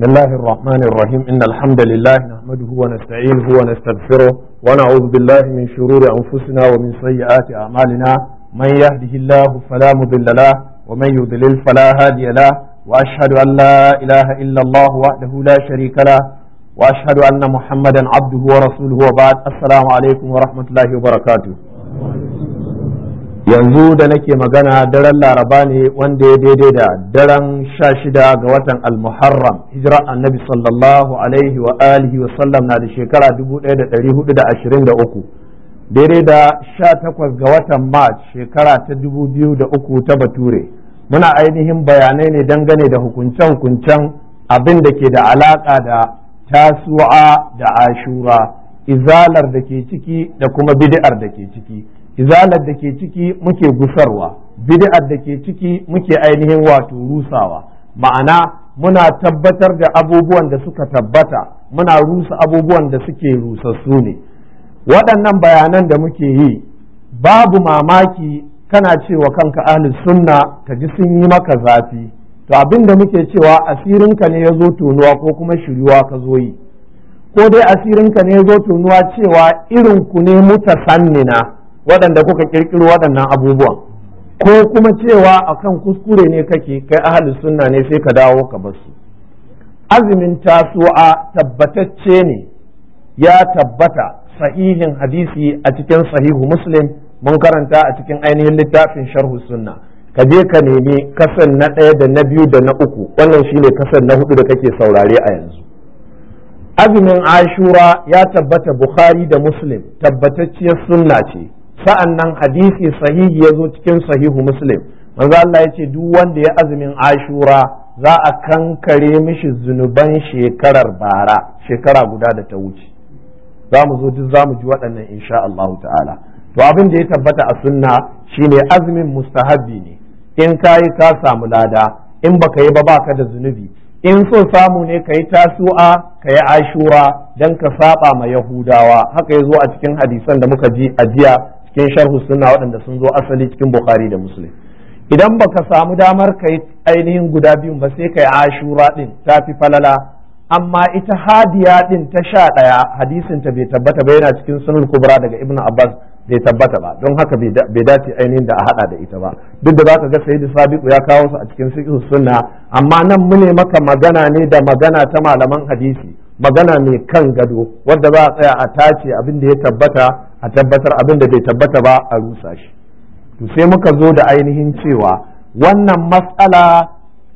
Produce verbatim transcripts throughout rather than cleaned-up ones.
بسم الله الرحمن الرحيم إن الحمد لله نحمده ونستعينه ونستغفره ونعوذ بالله من شرور أنفسنا ومن سيئات أعمالنا من يهده الله فلا مضل له ومن يضلل فلا هادي له وأشهد أن لا إله إلا الله وحده لا شريك له وأشهد أن محمدا عبده ورسوله وبعد السلام عليكم ورحمة الله وبركاته. yanzu da nake magana daren laraba ne wanda ya daidai da daren sha shida ga watan al-muharram hijira annabi sallallahu alaihi wa alihi wa sallam na da shekara dubu ɗaya da ɗari hudu da ashirin da uku daidai da sha takwas ga watan march shekara ta dubu biyu da uku ta bature. Muna ainihin bayanai ne dangane da hukunce-hukuncen abin da ke da alaka da tasu'a da ashura, izalar da ke ciki da kuma bid'ar da ke ciki. izalar da ke ciki muke gusarwa, bid'ar da ke ciki muke ainihin wato rusawa, ma'ana muna tabbatar da abubuwan da suka tabbata, muna rusa abubuwan da suke rusassu ne. Waɗannan bayanan da muke yi babu mamaki kana cewa kanka ahlus sunna ka ji sun yi maka zafi, to abin da muke cewa asirinka ne ya zo tonuwa ko kuma shiryuwa ka zo yi, ko dai asirinka ne ya zo tonuwa cewa irin ku ne mutasannina waɗanda kuka ƙirƙiro waɗannan abubuwan, ko kuma cewa akan kuskure ne kake kai ahli sunna ne sai ka dawo ka basu. Azumin tasu'a tabbatacce ne, ya tabbata sahihin hadisi a cikin sahihu muslim, mun karanta a cikin ainihin littafin sharhu sunna. Ka je ka nemi kasan na ɗaya da na biyu da na uku, wannan shine kasan na hudu da kake saurare a yanzu. Azumin ashura ya tabbata bukhari da muslim, tabbatacciyar sunna ce. sa'an nan hadisi sahihi ya zo cikin sahihu muslim, manzo Allah ya ce duk wanda ya azumin ashura za a kankare mishi zunuban shekarar bara, shekara guda da ta wuce. Za mu zo duk za mu ji waɗannan insha Allah ta'ala. To abin da ya tabbata a sunna shine azumin mustahabbi ne, in ka yi ka samu lada, in baka yi ba baka da zunubi. In so samu ne ka yi tasu'a ka yi ashura don ka saba ma yahudawa, haka ya zo a cikin hadisan da muka ji a jiya cikin sharhu sunna waɗanda sun zo asali cikin bukhari da muslim. Idan baka samu damar ka yi ainihin guda biyun ba sai ka yi ashura din ta fi falala, amma ita hadiya din ta sha ɗaya hadisin ta bai tabbata ba, yana cikin sunan kubra daga ibnu abbas bai tabbata ba, don haka bai dace ainihin da a hada da ita ba, duk da zaka ga sayyidu sabiqu ya kawo su a cikin fiqh sunna, amma nan mune maka magana ne da magana ta malaman hadisi, magana mai kan gado wadda za a tsaya a tace abin da ya tabbata a tabbatar, abin da bai tabbata ba a rusa shi. To sai muka zo da ainihin cewa wannan matsala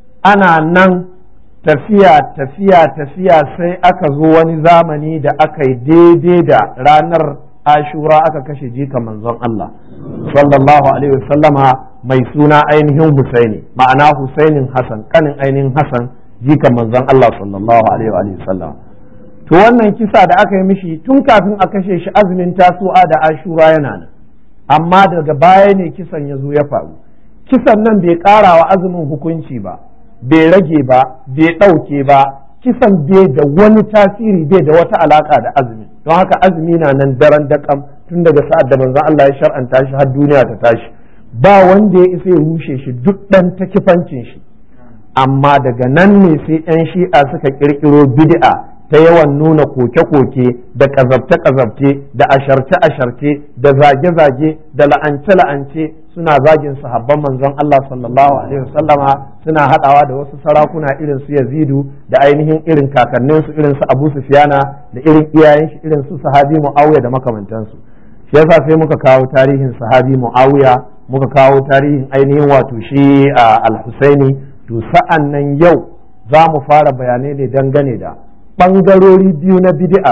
ana nan tafiya tafiya tafiya sai aka zo wani zamani da aka yi daidai da ranar ashura aka kashe jika manzon Allah sallallahu alaihi wasallama mai suna ainihin Husaini, ma'ana Husainin Hassan, kanin ainihin Hassan jika manzon Allah sallallahu alaihi wasallam. To wannan kisa da aka yi mishi tun kafin a kashe shi azumin tasu'a da ashura yana nan, amma daga baya ne kisan ya zo ya faru. Kisan nan bai ƙara wa azumin hukunci ba, bai rage ba, bai ɗauke ba, kisan bai da wani tasiri, bai da wata alaka da azumi, don haka azumi na nan daren daƙam tun daga sa'ad da manzon Allah ya shar'anta shi har duniya ta tashi, ba wanda ya isa ya rushe shi duk ɗan ta kifancin shi. Amma daga nan ne sai 'yan shi'a suka ƙirƙiro bid'a ta yawan nuna koke-koke da ƙazabce-ƙazabce da asharce-asharce da zage-zage da la'ance-la'ance, suna zagin sahabban manzon Allah sallallahu alaihi wasallama, suna haɗawa da wasu sarakuna irin su Yazidu da ainihin irin kakannin su irin su Abu Sufyana da irin iyayen shi irin su sahabi Muawiya da makamantansu. Shi yasa sai muka kawo tarihin sahabi Muawiya, muka kawo tarihin ainihin wato shi Al-Husaini. To sa'an nan yau za mu fara bayanai ne dangane da ɓangarori biyu na bid'ar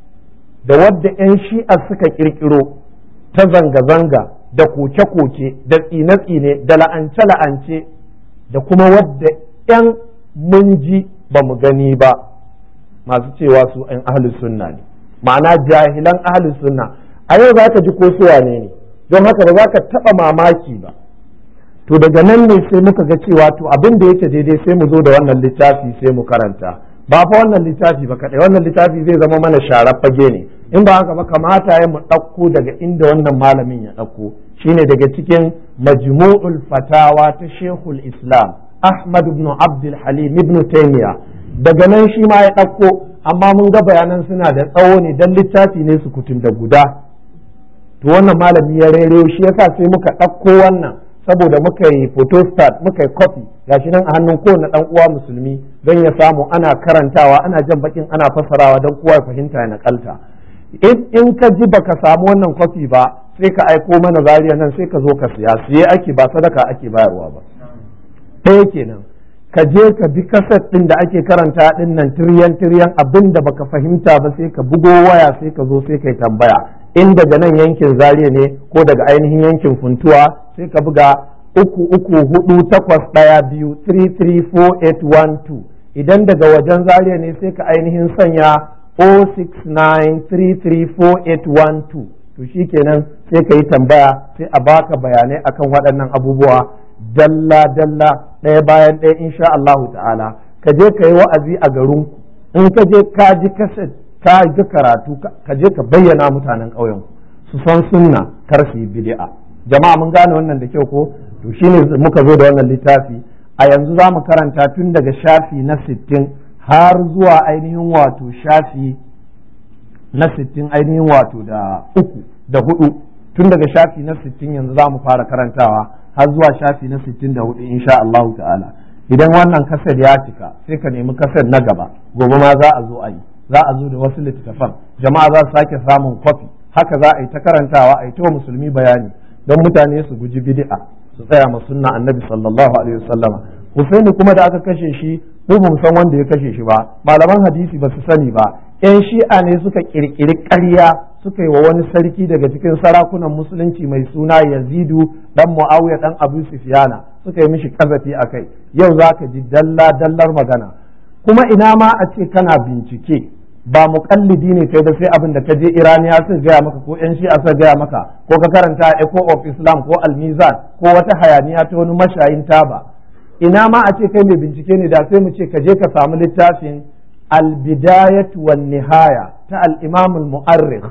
da wadda 'yan shi'a suka ƙirƙiro ta zanga-zanga da koke-koke da tsine-tsine da la'ance-la'ance, da kuma wadda 'yan mun ji ba mu gani ba masu cewa su 'yan ahlus sunna ne, ma'ana jahilan ahlus sunna. A yau za ka ji ko su wane ne, don haka ba za ka taɓa mamaki ba. To daga nan ne sai muka ga cewa to abin da yake daidai sai mu zo da wannan littafi sai mu karanta. Ba fa wannan littafi ba kaɗai, wannan littafi zai zama mana sharar fage ne, in ba haka ba kamata ya mu ɗauko daga inda wannan malamin ya ɗauko, shine daga cikin majmu'ul fatawa ta Sheikhul Islam Ahmad ibn Abdul Halim ibn Taymiyyah daga nan shi ma ya ɗauko, amma mun ga bayanan suna da tsawo ne dan littafi ne su kutun da guda. To wannan malami ya rere shi yasa sai muka ɗauko wannan saboda muka yi photostat muka yi copy gashi nan a hannun kowane ɗan uwa musulmi don ya samu ana karantawa ana jan bakin ana fassarawa don kowa ya fahimta ya nakalta. In ka ji baka samu wannan copy ba sai ka aiko mana zariya nan sai ka zo ka siya, siye ake ba sadaka ake bayarwa ba. Ɗaya kenan. Ka je ka bi kaset ɗin da ake karanta ɗin nan tiryan tiryan abin da baka fahimta ba sai ka bugo waya sai ka zo sai ka yi tambaya, in daga nan yankin Zaria ne ko daga ainihin yankin Funtuwa sai ka buga uku uku hudu takwas ɗaya biyu three three four eight one two, idan daga wajen Zaria ne sai ka ainihin sanya zero six nine three three four eight one two, to shikenan sai ka yi tambaya sai a baka bayanai akan waɗannan abubuwa dalla dalla ɗaya bayan ɗaya insha Allahu ta'ala. Ka je ka yi wa'azi a garinku, in ka je ka ji kaset ka ji karatu ka je ka bayyana mutanen ƙauyen su san sunna kar su yi bid'a. Jama'a mun gane wannan da kyau ko? To shine muka zo da wannan littafi a yanzu za mu karanta tun daga shafi na sittin har zuwa ainihin wato shafi na sittin ainihin wato da uku da hudu, tun daga shafi na sittin yanzu za mu fara karantawa har zuwa shafi na sittin da hudu insha Allahu ta'ala. Idan wannan kasar ya cika sai ka nemi kasar na gaba, gobe ma za a zo a yi, za a zo da wasu littattafan, jama'a za su sake samun kwafi, haka za a yi ta karantawa a yi ta musulmi bayani don mutane su guji bid'a su tsaya ma sunna annabi sallallahu alaihi wasallama. Husaini kuma da aka kashe shi mu ba mu san wanda ya kashe shi ba, malaman hadisi ba su sani ba, yan shi'a ne suka kirkiri ƙarya suka yi wa wani sarki daga cikin sarakunan musulunci mai suna Yazidu dan Muawiya dan Abu Sufyana, suka yi mishi kazafi akai. Yau zaka ji dalla dallar magana, kuma ina ma a ce kana bincike ba muƙallidi ne kai ba sai abin da ka je Iraniya suka gaya maka ko yan shi'a suka gaya maka ko ka karanta Echo of Islam ko Al-Mizan ko wata hayaniya ta wani mashayin taba. Ina ma a ce kai mai bincike ne da sai mu ce ka je ka samu littafin Al-Bidayah wan Nihaya ta al-Imam al-Mu'arrikh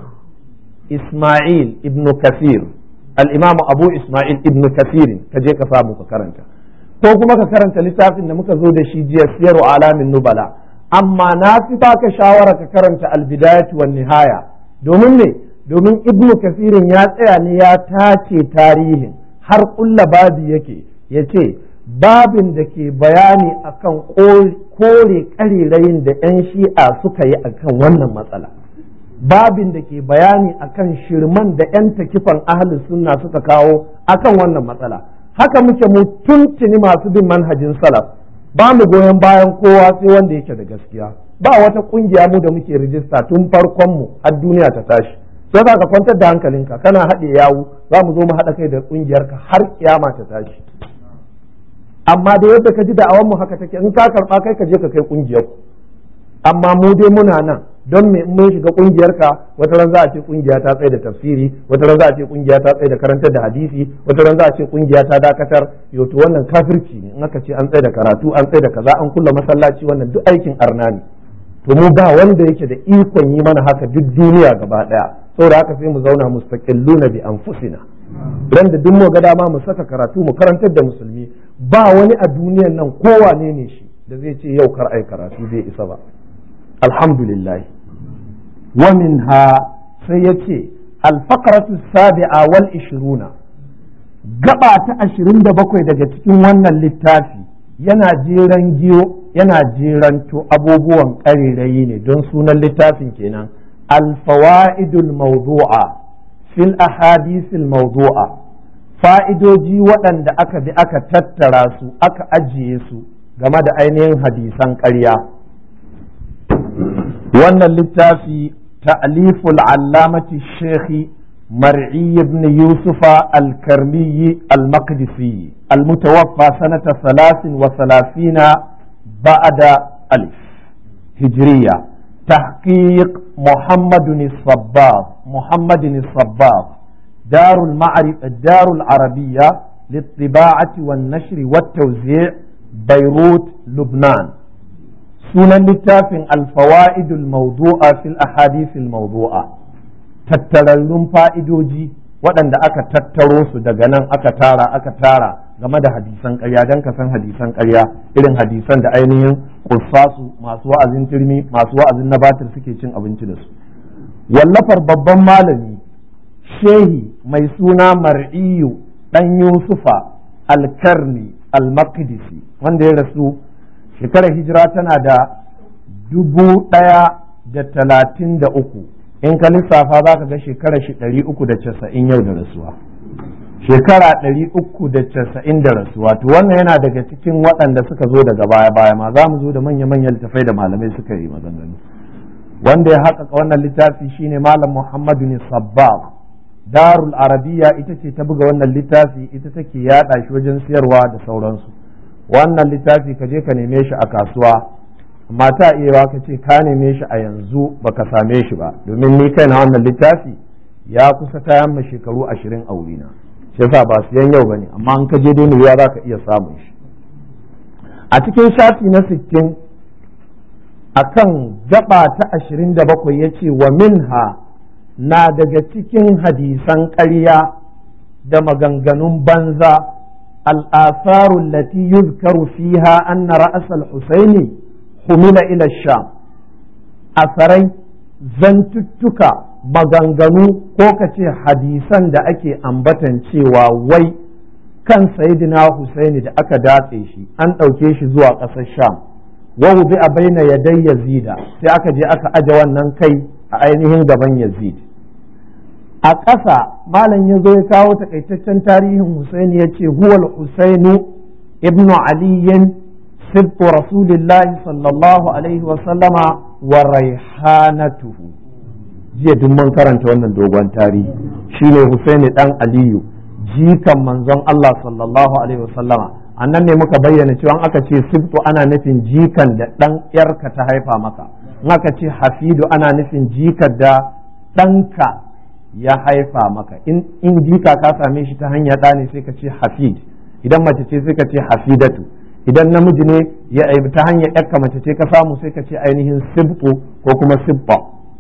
Ismail ibn Kathir, al-Imam Abu Ismail ibn Kathir, ka je ka samu ka karanta, ko kuma ka karanta littafin da muka zo da shi jiya Siyaru Alamin Nubala. Amma na fi baka shawara ka karanta Al-Bidayah wan Nihaya, domin ne domin Ibn Kathir ya tsaya ne ya tace tarihin har kulla babi yake yace babin da ke bayani akan kore karerayin da 'yan shi'a suka yi akan wannan matsala, babin da ke bayani akan shirman da 'yan takifan ahlus sunna suka kawo akan wannan matsala. Haka muke mu tuntuni masu bin manhajin salaf, ba mu goyon bayan kowa sai wanda yake da gaskiya. Ba wata kungiya mu da muke rijista tun farkon mu har duniya ta tashi, sai za ka kwantar da hankalinka, kana haɗe yawu za mu zo mu haɗa kai da ƙungiyarka har kiyama ta tashi. Amma da yadda ka ji da'awan mu haka take, in ka karɓa kai ka je ka kai ƙungiyar ku, amma mu dai muna nan don me mun shiga ƙungiyarka wata ran za a ce ƙungiya ta tsaye da tafsiri, wata ran za a ce ƙungiya ta tsaye da karantar da hadisi, wata ran za a ce ƙungiya ta dakatar. Yau to wannan kafirci ne, in aka ce an tsaye da karatu an tsaye da kaza an kulla masallaci, wannan duk aikin arna ne. To mu ba wanda yake da ikon yi mana haka duk duniya gaba daya, saboda haka sai mu zauna mustaqilluna bi anfusina. Ran da duk mu ga dama mu saka karatu mu karantar da musulmi, ba wani a duniyan nan kowane ne shi da zai ce yau kar ai karatu zai isa ba. Alhamdulillah. Wa minha sai yace al-faqratu sabi'a wal ishruna, gaba ta ashirin da bakwai daga cikin wannan littafi yana jeran giyo yana jeranto abubuwan ƙarerayi ne don sunan littafin kenan. Al-fawaidul mawdu'a fil ahadithil mawdu'a, fa'idoji waɗanda aka bi aka tattara su aka ajiye su game da ainihin hadisan ƙarya. Wannan littafi ta'liful allamati shekhi مرعي بن يوسف الكرمي المقدسي المتوفى سنة ثلاث وثلاثين بعد ألف هجرية، تحقيق محمد الصباغ محمد الصباغ، دار المعرفة الدار العربية للطباعة والنشر والتوزيع، بيروت لبنان. سنن لتافن الفوائد الموضوعة في الأحاديث الموضوعة، tattararrun fa'idoji waɗanda aka tattaro su daga nan aka tara aka tara game da hadisan ƙarya don ka san hadisan ƙarya irin hadisan da ainihin kurfasu masu wa'azin turmi masu wa'azin na batir suke cin abinci da su. Wallafar babban malami shehi mai suna Mar'iyu dan Yusufa Al-Karni Al-Maqdisi wanda ya rasu shekarar hijira tana da dubu ɗaya da talatin da uku, in ka lissafa za ka ga shekarar shi ɗari uku da casa'in yau da rasuwa, shekara ɗari uku da casa'in da rasuwa. To wannan yana daga cikin waɗanda suka zo daga baya baya ma za mu zo da manya-manyan littafai da malamai suka yi maganganu. Wanda ya haƙaƙa wannan littafi shine Malam Muhammadu ne Sabbagh. Darul Arabiya ita ce ta buga wannan littafi, ita take yaɗa shi wajen siyarwa da sauransu. Wannan littafi ka je ka neme shi a kasuwa, amma ta iya ka ce ka neme shi a yanzu baka same shi ba, domin ni kai na wannan littafi ya kusa kayan ma shekaru ashirin a wurina, shi yasa ba siyan yau bane, amma an ka je dai ne za ka iya samun shi. A cikin shafi na sittin akan gaba ta ashirin da bakwai ya ce wa minha na daga cikin hadisan ƙarya da maganganun banza al'asaru lati yuzkaru fiha anna ra'asal husaini humila ila sham, asarai zantuttuka maganganu ko kace hadisan da ake ambatan cewa wai kan sayyidina husaini da aka datse shi an ɗauke shi zuwa ƙasar sham wa wubi a baina yadai yazida, sai aka je aka aje wannan kai a ainihin gaban yazid. A ƙasa malam ya zo ya kawo takaitaccen tarihin Husaini ya ce huwal Husainu ibnu aliyin sibtu rasulillahi sallallahu alaihi wasallama wa raihanatuhu. Jiya duk mun karanta wannan dogon tarihi, shine Husaini dan Aliyu jikan manzon Allah sallallahu alaihi wasallama. Annan ne muka bayyana cewa aka ce sibtu ana nufin jikan da dan yarka ta haifa maka, in aka ce hafidu ana nufin jikar da ɗanka ya haifa maka. in jika ka same shi ta hanyar ɗa ne sai ka ce hafid, idan mace ce sai ka ce hafidatu, idan namiji ne ya ta hanyar ƴarka mace ce ka samu sai ka ce ainihin sibtu ko kuma sibba.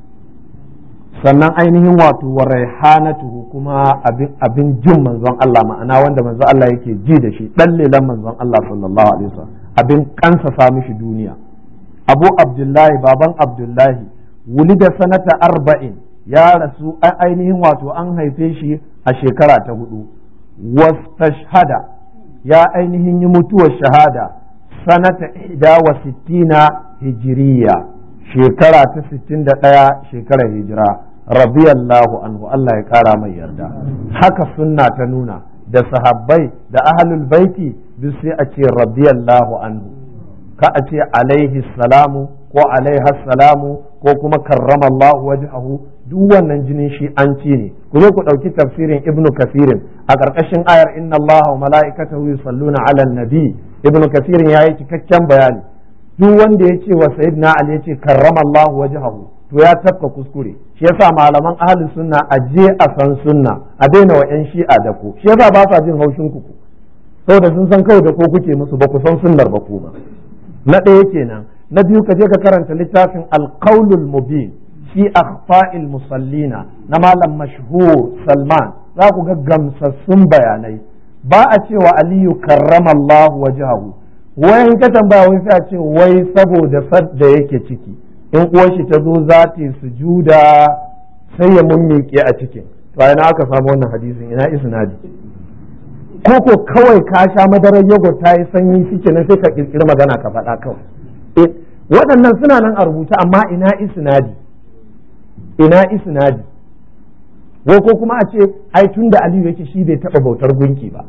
Sannan ainihin wato wa raihanatuhu kuma abin abin jin manzon Allah, ma'ana wanda manzon Allah yake ji da shi, dan lelan manzon Allah sallallahu alaihi wasallam, abin kansa sa mishi duniya. Abu Abdullahi baban Abdullahi wulida sanata arba'in, ya rasu ainihin wato an haife shi a shekara ta hudu. Wastashhada ya ainihin yi mutuwar shahada sanata ihda wa sittina hijiriya, shekara ta sittin da ɗaya shekarar hijira. Radiyallahu anhu, Allah ya kara mai yarda. Haka sunna ta nuna, da sahabbai da ahlul baiti duk sai a ce radiyallahu anhu, ka a ce alaihi salamu ko alaiha salamu ko kuma karramallahu wajhahu, duk wannan jinin shi an ci ne. Ku je ku ɗauki tafsirin Ibn Kasirin a ƙarƙashin ayar inna Allaha wa mala'ikatahu yusalluna 'alan nabi. Ibn Kasirin yayi cikakken bayani, duk wanda ya ce wa sayyidina Ali ya ce karramallahu wajhahu to ya tafka kuskure. Shi yasa malaman ahlus sunna a je a san sunna, a daina wa yan shi'a da ku. Shi yasa ba sa jin haushin ku, saboda sun san kawai da ko kuke musu, ba ku san sunnar ba ku ba. Na ɗaya kenan. Na biyu ka je ka karanta littafin alqaulul mubin fi akhfa'il musallina na malam mashhur Salman, za ku ga gamsassun bayanai. Ba a cewa Aliyu karramallahu wajhahu, wayan ka tambaya wai sai a ce wai saboda sadda yake ciki, in uwar shi ta zo za ta yi sujuda sai ya mummike a cikin. To ina aka samu wannan hadisin, ina isnadi? Ko ko kawai ka sha madarar yogurt ta yi sanyi shike nan sai ka kirkiri magana ka faɗa kawai. Waɗannan suna nan a rubuta, amma ina isnadi? Ina isnadi? Wai ko kuma a ce ai tun da Aliyu yake shi bai taɓa bautar gunki ba.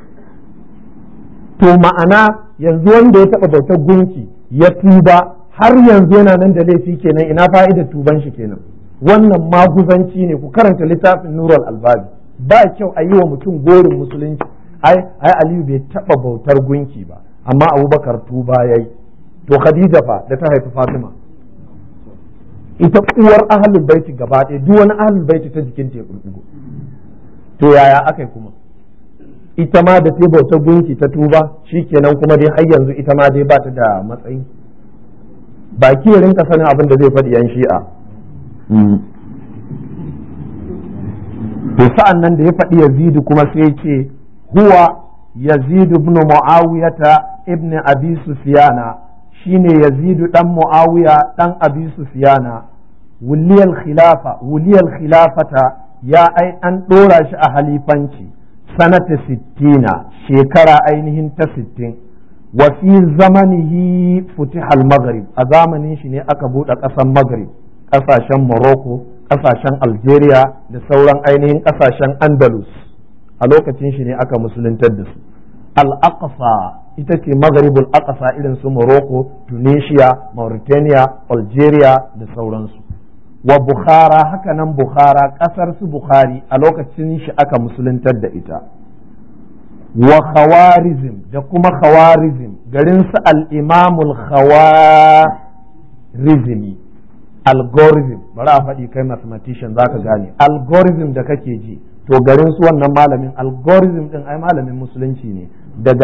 To ma'ana yanzu wanda ya taɓa bautar gunki ya tuba har yanzu yana nan da laifi kenan, ina fa'idar tuban shi kenan? Wannan maguzanci ne. Ku karanta littafin Nurul Albabi. Ba kyau a yi wa mutum gorin musulunci, ai ai Aliyu bai taɓa bautar gunki ba, amma Abubakar tuba yayi. To Khadija fa da ta haifi Fatima, ita uwar ahlul baiti gaba ɗaya, duk wani ahlul baiti ta jikin ta kurkugo. To yaya aka yi kuma? Ita ma da ta bautar gunki ta tuba, shikenan kuma dai har yanzu ita ma dai ba ta da matsayi. Baki ya rinka sanin abin da zai faɗi yan shi'a. To sa'an nan da ya faɗi Yazidu kuma sai ya ce huwa yazid ibn muawiyata ibn abi sufyana shine yazid dan muawiya dan abi sufyana wuliyal khilafa wuliyal khilafata ya ai an dora shi a halifanci sanata sittina shekara ainihin ta sittin wa fi zamanihi futiha al-maghrib a zamanin shi ne aka bude ƙasar maghrib ƙasashen morocco ƙasashen algeria da sauran ainihin ƙasashen andalus a lokacin shi ne aka musuluntar da su al-aqsa ita ce maghribul aqsa irin su morocco tunisia mauritania algeria da sauransu wa bukhara haka nan bukhara ƙasar su bukhari a lokacin shi aka musuluntar da ita wa khawarizm da kuma khawarizm garin su al-imamul khawarizmi algorithm bari a faɗi kai mathematician zaka gane algorithm da kake ji to garin su wannan malamin algorithm din ai malamin musulunci ne daga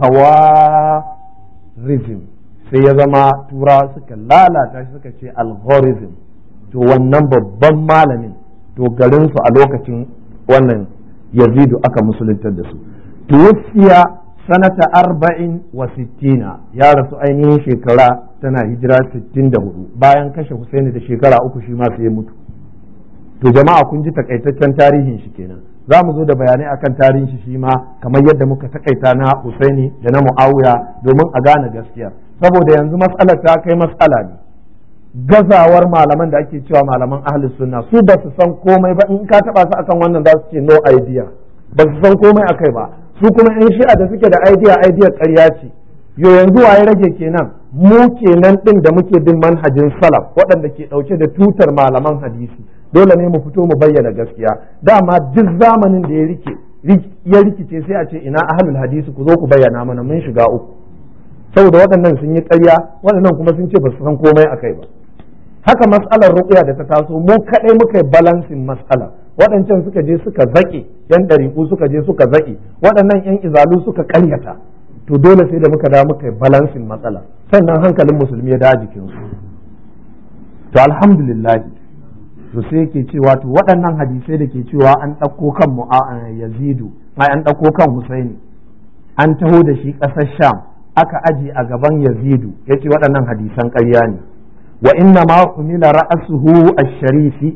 al-khawarizm sai ya zama turawa suka lalata shi suka ce algorithm to wannan babban malamin to garin su a lokacin wannan yazidu aka musuluntar da su tuwfiya sanata arba'in wa sittina ya rasu ainihin shekara tana hijira sittin da hudu bayan kashe Husaini da shekara uku shi ma sai mutu to jama'a kun ji takaitaccen tarihin shi kenan za mu zo da bayanai akan tarihin shi shi ma kamar yadda muka takaita na Husaini da na Muawiya domin a gane gaskiya saboda yanzu mas'alar ta kai mas'ala ne gazawar malaman da ake cewa malaman ahlus sunna su ba su san komai ba in ka taba su akan wannan za su ce no idea ba su san komai akai ba su kuma yan shi'a da suke da idea idea ƙarya ce yo yanzu waye rage kenan mu kenan din da muke bin manhajin salaf waɗanda ke ɗauke da tutar malaman hadisi dole ne mu fito mu bayyana gaskiya dama duk zamanin da ya rike ya rikice sai a ce ina ahlul hadisi ku zo ku bayyana mana mun shiga uku saboda waɗannan sun yi ƙarya waɗannan kuma sun ce ba su san komai akai ba haka mas'alar ruqya da ta taso mu kadai muka yi balancing mas'alar waɗancan suka je suka zaƙe yan ɗariƙu suka je suka zaƙe waɗannan yan izalu suka ƙaryata to dole sai da muka da muka yi balancing matsala sannan hankalin musulmi ya da jikinsu to alhamdulillah to sai yake cewa to waɗannan hadisai da ke cewa an ɗauko kan yazidu ai an ɗauko kan husaini an taho da shi ƙasar sham aka aji a gaban yazidu yace waɗannan hadisan ƙarya ne wa inna ma umila ra'asuhu ash-sharifi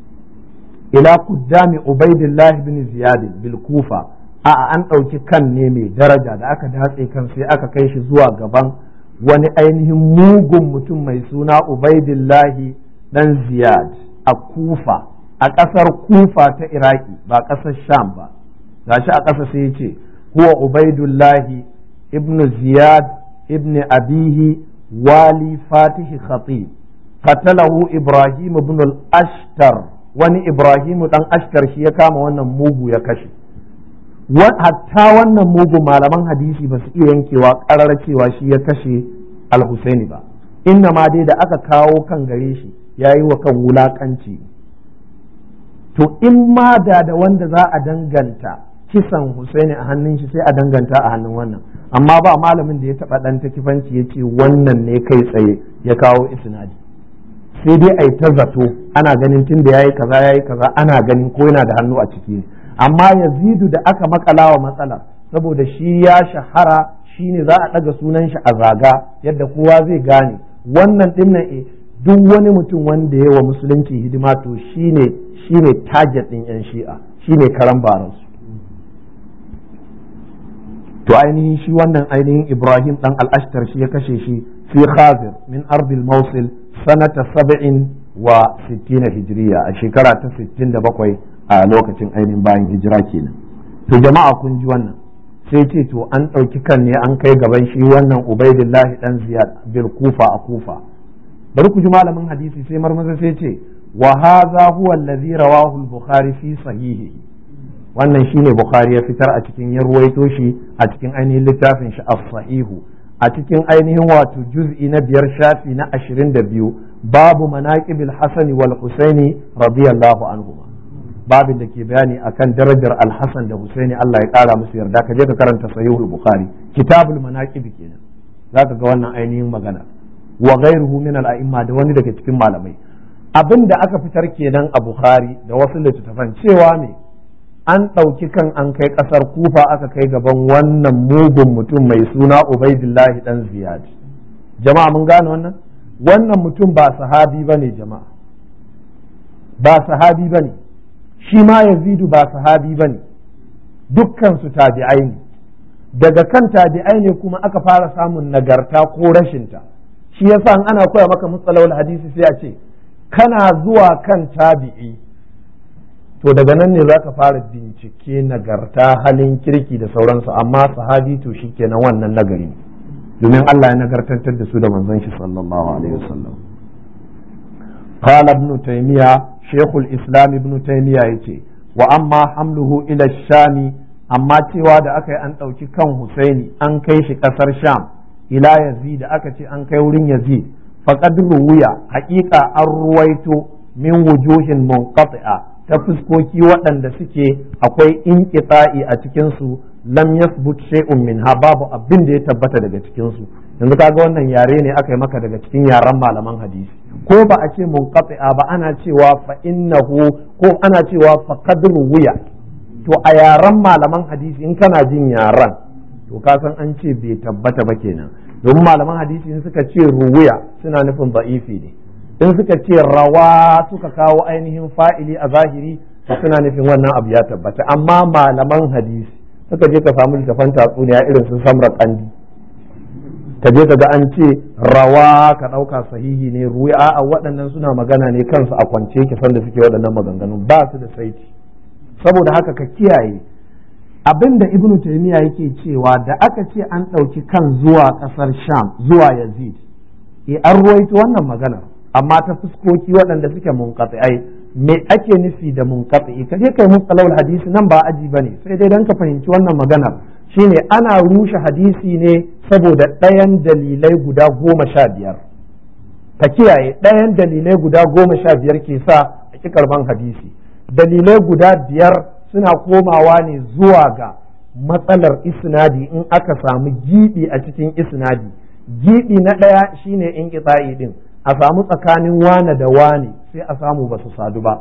ila kuddami ubaidillah bin ziyad bil kufa a an ɗauki kan ne mai daraja da aka datse kan sai aka kai shi zuwa gaban wani ainihin mugun mutum mai suna ubaidillahi dan ziyad a kufa a ƙasar kufa ta iraki ba ƙasar sham ba gashi a ƙasa sai ya ce huwa ubaidullahi ibn ziyad ibn abihi wali fatihi khatib qatalahu ibrahim ibn al-ashtar wani ibrahim dan ashtar shi ya kama wannan mugu ya kashe hatta wannan mugu malaman hadisi ba su iya yankewa ƙarar cewa shi ya kashe al-husaini ba inna ma dai da aka kawo kan gare shi ya yi wa kan wulakanci to in ma da da wanda za a danganta kisan Husaini a hannun shi sai a danganta a hannun wannan amma ba malamin da ya taba dan ta kifanci ya ce wannan ne kai tsaye ya kawo isnadi sai dai ai ta zato ana ganin tun da yayi kaza yayi kaza ana ganin ko yana da hannu a ciki amma Yazidu da aka makalawa matsala saboda shi ya shahara shine za a daga sunan shi a zaga yadda kowa zai gane wannan dinnan eh duk wani mutum wanda ya wa musulunci hidima to shine shine target din yan shi'a shine karan baransu to ainihin shi wannan ainihin Ibrahim dan al-Ashtar shi ya kashe shi fi Khazir min ardil Mawsil sanata sab'in wa sittina hijriya a shekara ta sittin da bakwai a lokacin ainihin bayan hijira kenan to jama'a kun ji wannan sai ce to an ɗauki kan ne an kai gaban shi wannan Ubaidillahi dan Ziyad bil Kufa a Kufa bari ku ji malamin hadisi sai marmaza sai ce wa hadha huwa allazi rawahu al-Bukhari fi sahihihi wannan shine Bukhari ya fitar a cikin ya ruwaito shi a cikin ainihin littafin shi as-sahihu a cikin ainihin wato juz'i na biyar shafi na ashirin da biyu babu manaqibil Hasan wal Husaini radiyallahu anhuma babin da ke bayani akan darajar al-Hasan da Husaini Allah ya kara musu yarda ka je ka karanta sahihul Bukhari kitabul manaqib kenan zaka ga wannan ainihin magana wa ghayruhu min al-a'imma da wani daga cikin malamai abinda aka fitar kenan a Bukhari da wasu littattafan cewa me an ɗauki kan an kai ƙasar Kufa aka kai gaban wannan mugun mutum mai suna Ubaidullahi dan Ziyad. Jama'a mun gane wannan? Wannan mutum ba sahabi bane jama'a, ba sahabi bane, shi ma Yazidu ba sahabi bane, dukkan su tabi'ai ne. Daga kan tabi'ai ne kuma aka fara samun nagarta ko rashinta. Shi yasa in ana koya maka mustalahul hadisi sai a ce kana zuwa kan tabi'i, to daga nan ne za ka fara bincike nagarta, halin kirki da sauransu, amma sahabi to shi kenan wannan nagari, domin Allah ya nagartantar da su da manzon shi sallallahu alaihi wasallam. qala ibn taymiya, shaykhul islam ibn taymiya yace wa amma hamluhu ila shami, amma cewa da aka yi an ɗauki kan Husaini an kai shi ƙasar Sham ila Yazid, da aka ce an kai wurin Yazid, faqad ruwiya, haƙiƙa an ruwaito min wujuhin munqati'a, ta fuskoki waɗanda suke akwai inqita'i a cikin su, lam yasbut shay'un minha, babu abin da ya tabbata daga cikin su. Yanzu kaga wannan yare ne aka yi maka daga cikin yaren malaman hadisi, ko ba a ce munqati'a ba, ana cewa fa innahu, ko ana cewa faqad ruwiya. To a yaren malaman hadisi in kana jin yaren to ka san an ce bai tabbata ba kenan, domin malaman hadisi in suka ce ruwiya suna nufin da'ifi ne, in suka ce rawa suka kawo ainihin fa'ili a zahiri to suna nufin wannan abu ya tabbata. Amma malaman hadisi suka je ka samu littafan tatsuniya irin su samra kandi, ka je ka ga an ce rawa ka ɗauka sahihi ne, ruwiya a waɗannan suna magana ne kansu a kwance ki san da suke waɗannan maganganun ba su da saiti. Saboda haka ka kiyaye abin da Ibn Taymiyyah yake cewa da aka ce an ɗauki kan zuwa ƙasar Sham zuwa Yazid, e an ruwaito wannan magana, amma ta fuskoki waɗanda suke munqati'ai. Me ake nufi da munqati'i? Ka je kai mustalahul hadisi, nan ba aji bane, sai dai dan ka fahimci wannan maganar shine ana rushe hadisi ne saboda ɗayan dalilai guda goma sha biyar. Ka kiyaye, ɗayan dalilai guda goma sha biyar ke sa a ƙi karban hadisi. Dalilai guda biyar suna komawa ne zuwa ga matsalar isnadi, in aka samu gibi a cikin isnadi. Gibi na ɗaya shine inqita'i din, a samu tsakanin wane da wane sai a samu ba su sadu ba.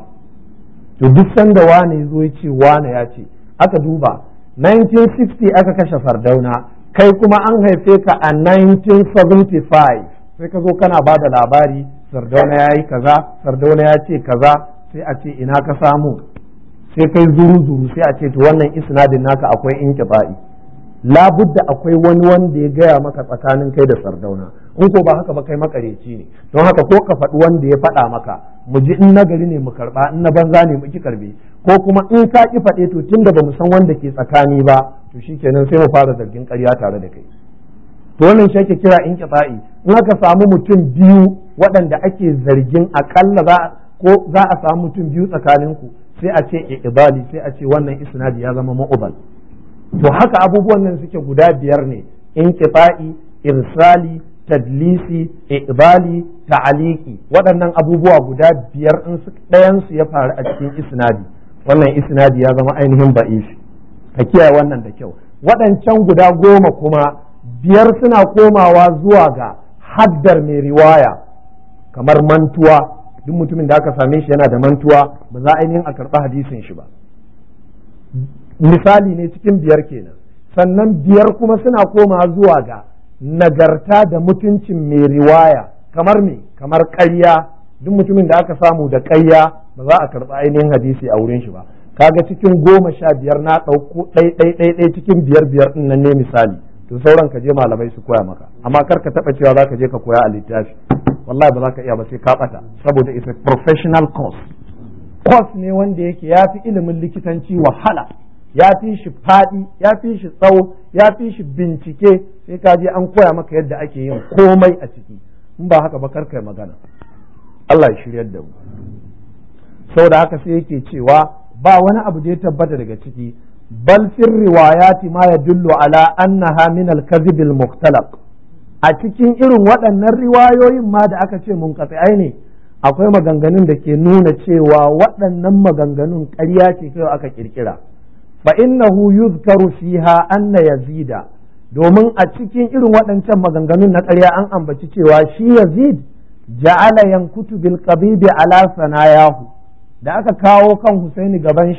To duk sanda wane zo ya ce wane ya ce, aka duba nineteen sixty aka kashe Sardauna, kai kuma an haife ka a nineteen seventy-five, sai ka zo kana ba da labari Sardauna ya yi kaza, Sardauna ya ce kaza, sai a ce ina ka samu, sai kai zuru zuru sai a ce to wannan isnadin naka akwai inqita'i, labudda akwai wani wanda ya gaya maka tsakanin kai da Sardauna, in ko ba haka ba kai makareci ne. Don haka ko ka faɗi wanda ya faɗa maka mu ji, in nagari ne mu karɓa, in na banza ne mu ki karbe, ko kuma in ka ki faɗe to tunda ba mu san wanda ke tsakani ba to shikenan sai mu fara zargin ƙarya tare da kai. To wannan shi ake kira inqita'i. In aka samu mutum biyu waɗanda ake zargin akalla za ko za a samu mutum biyu tsakaninku, sai a ce iqbali, sai a ce wannan isnadi ya zama mu'bal. To haka abubuwan nan suke guda biyar ne: inqita'i, irsali, tadlisi, iqbali, ta'aliki. Waɗannan abubuwa guda biyar in su ɗayan su ya faru a cikin isnadi, wannan isnadi ya zama ainihin ba'ifi. Ka kiyaye wannan da kyau. Waɗancan guda goma kuma biyar suna komawa zuwa ga haddar mai riwaya, kamar mantuwa. Duk mutumin da aka same shi yana da mantuwa ba za ainihin a karɓi hadisin shi ba. Misali ne cikin biyar kenan. Sannan biyar kuma suna komawa zuwa ga nagarta da mutuncin mai riwaya, kamar me, kamar ƙarya. Duk mutumin da aka samu da ƙarya ba za a karɓi ainihin hadisi a wurin shi ba. Kaga cikin goma sha biyar na ɗauko ɗai ɗai ɗai ɗai cikin biyar biyar ɗin nan ne misali. To sauran ka je malamai su koya maka, amma kar ka taɓa cewa za ka je ka koya a littafi. Wallahi ba za ka iya ba, sai ka ɓata, saboda it's a professional course. Course ne wanda yake ya fi ilimin likitanci wahala, ya fi shi faɗi, ya fi shi tsawo, ya fi shi bincike. Sai ka je an koya maka yadda ake yin komai a ciki. In ba haka ba kar kai magana. Allah ya shiryar da mu. Saboda haka sai yake cewa ba wani abu da ya tabbata daga ciki, bal fir riwayati ma yadullu ala annaha min al-kadhib al-mukhtalaq. A cikin irin waɗannan riwayoyin ma da aka ce munqati'ai ne, akwai maganganun da ke nuna cewa waɗannan maganganun ƙarya ce kai aka kirkira. Fa innahu yuzkaru fiha anna yazida, domin a cikin irin waɗancan maganganun na ƙarya an ambaci cewa shi Yazid ja'ala yankutu bil qabibi ala sanayahu, da aka kawo kan Husaini gaban shi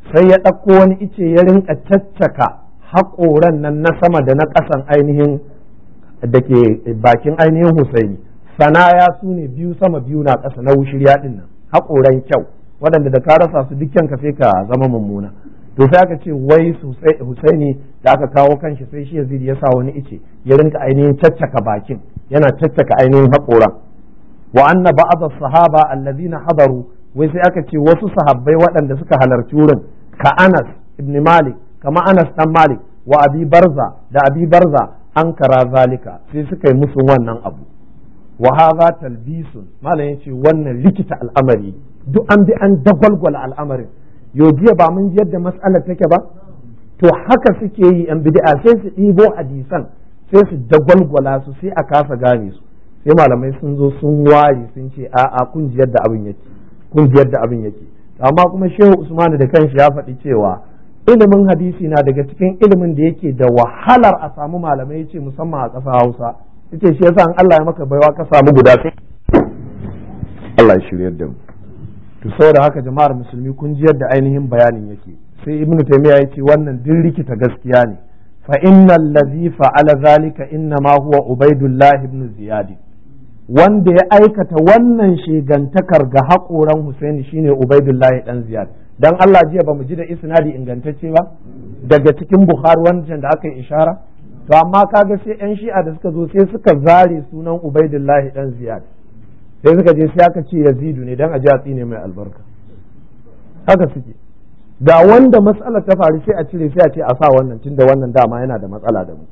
sai ya ɗauko wani ice ya rinka caccaka haƙoran nan na sama da na ƙasan ainihin da ke bakin ainihin Husaini. Sanaya su ne biyu sama biyu na ƙasa na wushirya ɗin nan, haƙoran kyau waɗanda da ka rasa su dukkan ka sai ka zama mummuna. To sai aka ce wai Husaini da aka kawo kanshi sai shi Yazid ya sa wani ice ya rinka ainihin caccaka bakin, yana caccaka ainihin haƙoran. Wa anna ba'd as-sahaba alladhina hadaru, wai sai aka ce wasu sahabbai waɗanda suka halarci wurin ka Anas ibn Malik, kama Anas dan Malik wa Abi Barza da Abi Barza an kara zalika, sai suka yi musu wannan abu. Wa hadha talbisun, malam yace wannan likita al'amari, duk an bi an dagwalgwala al'amarin. Yo jiya ba mun ji yadda mas'alar take ba, to haka suke yi yan bid'a, sai su ɗibo hadisan sai su dagwalgwala su sai a kasa gane su, sai malamai sun zo sun ware sun ce a'a kun ji yadda abin yake, kun ji yadda abin yake. Amma kuma Shehu Usman da kanshi ya faɗi cewa ilimin hadisi na daga cikin ilimin da yake da wahalar a samu malamai, yace musamman a ƙasa Hausa, yace shi yasa in Allah ya maka baiwa ka samu guda sai Allah ya shiryar da mu. To saboda haka jama'ar musulmi kun ji yadda ainihin bayanin yake. Sai Ibn Taymiyyah yace wannan din rikita gaskiya ne. Fa innal ladhi fa'ala zalika inna ma huwa Ubaidullah ibn Ziyad. Wanda ya aikata wannan shegantakar ga haƙoran Husaini shine Ubaidullah dan Ziyad. Dan Allah jiya ba mu ji da isnadi ingantacce ba daga cikin Bukhari wancan da aka yi ishara. To amma kaga sai yan Shi'a da suka zo sai suka zare sunan Ubaidullah dan Ziyad. Sai suka je sai aka ce Yazidu ne dan a ji a tsine mai albarka. Haka suke. Da wanda matsala ta faru sai a cire sai a ce a sa wannan tunda wannan dama yana da matsala da mu.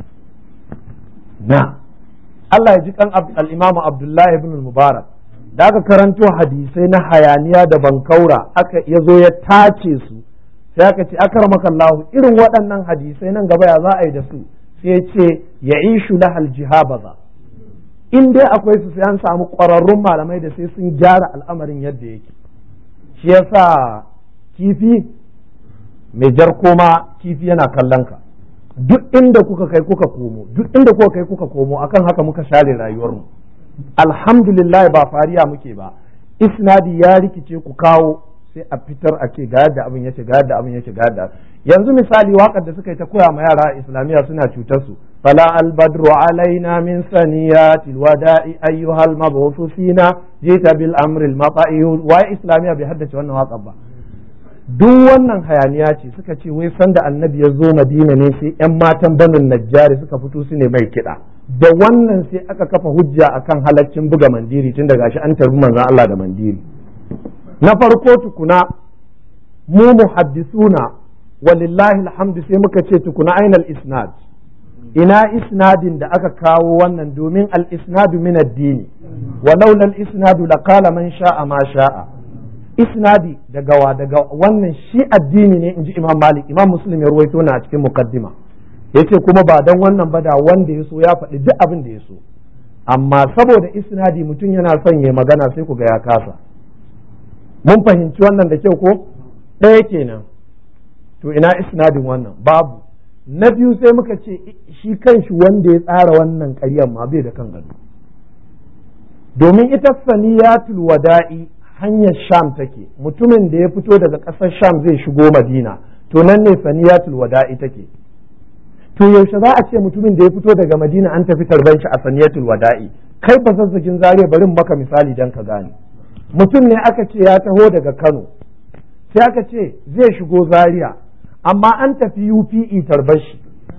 Na Allah ya ji kan al-Imam Abdullah ibn al-Mubarak da aka karanto hadisai na hayaniya da bankaura aka yazo ya tace su sai aka ce akramaka Allah irin waɗannan hadisai nan gaba ya za a yi da su, sai ya ce ya'ishu lahal jihabaza. In dai akwai su sai an samu ƙwararrun malamai da sai sun gyara al'amarin yadda yake. Shi yasa kifi mai jar koma kifi yana kallon ka, duk inda kuka kai kuka komo, duk inda kuka kai kuka komo, akan haka muka share rayuwarmu. Alhamdulillah ba fariya muke ba, isnadi ya rikice ku kawo sai a fitar a ce ga yadda abin yake, ga yadda abin yake, ga yadda. Yanzu misali waƙar da suka yi ta koya ma yara islamiyya suna cutar su, fala albadru alaina min saniyatil wada'i ayyuhal mab'uthu fina jita bil amril mata'i. Wai islamiyya bai haddace wannan waƙar ba. Duk wannan hayaniya ce, suka ce wai sanda annabi ya zo Madina ne sai yan matan Banu Najjari suka fito su ne mai kiɗa. Da wannan sai aka kafa hujja akan halaccin buga mandiri tun daga shi an tarbi manzon Allah da mandiri. Na farko tukuna mu muhaddisuna walillahi alhamdu sai muka ce tukuna ainal isnad, ina isnadin da aka kawo wannan, domin al isnadu min ad-dini walau lal isnadu laqala man sha'a ma sha'a. Isnadi daga wa daga wannan shi addini ne inji Imam Malik. Imam Muslim ya ruwaito na a cikin muqaddima yace kuma ba dan wannan ba da wanda ya so ya faɗi duk abin da ya so, amma saboda isnadi mutum yana son ya magana sai ku ga ya kasa. Mun fahimci wannan da kyau ko? Ɗaya kenan. To ina isnadin wannan? Babu. Na biyu sai muka ce shi kanshi wanda ya tsara wannan ƙaryar ma bai da kan gado, domin ita saniyatul wada'i hanyar Sham take. Mutumin da ya fito daga ƙasar Sham zai shigo Madina, to nan ne saniyatul wada'i take. To yaushe za a ce mutumin da ya fito daga Madina an tafi tarban shi a saniyatul wada'i? Kai ba zazzagin Zaria, bari maka misali dan ka gane. Mutum ne aka ce ya taho daga Kano, sai aka ce zai shigo Zaria, amma an tafi U P E tarbar shi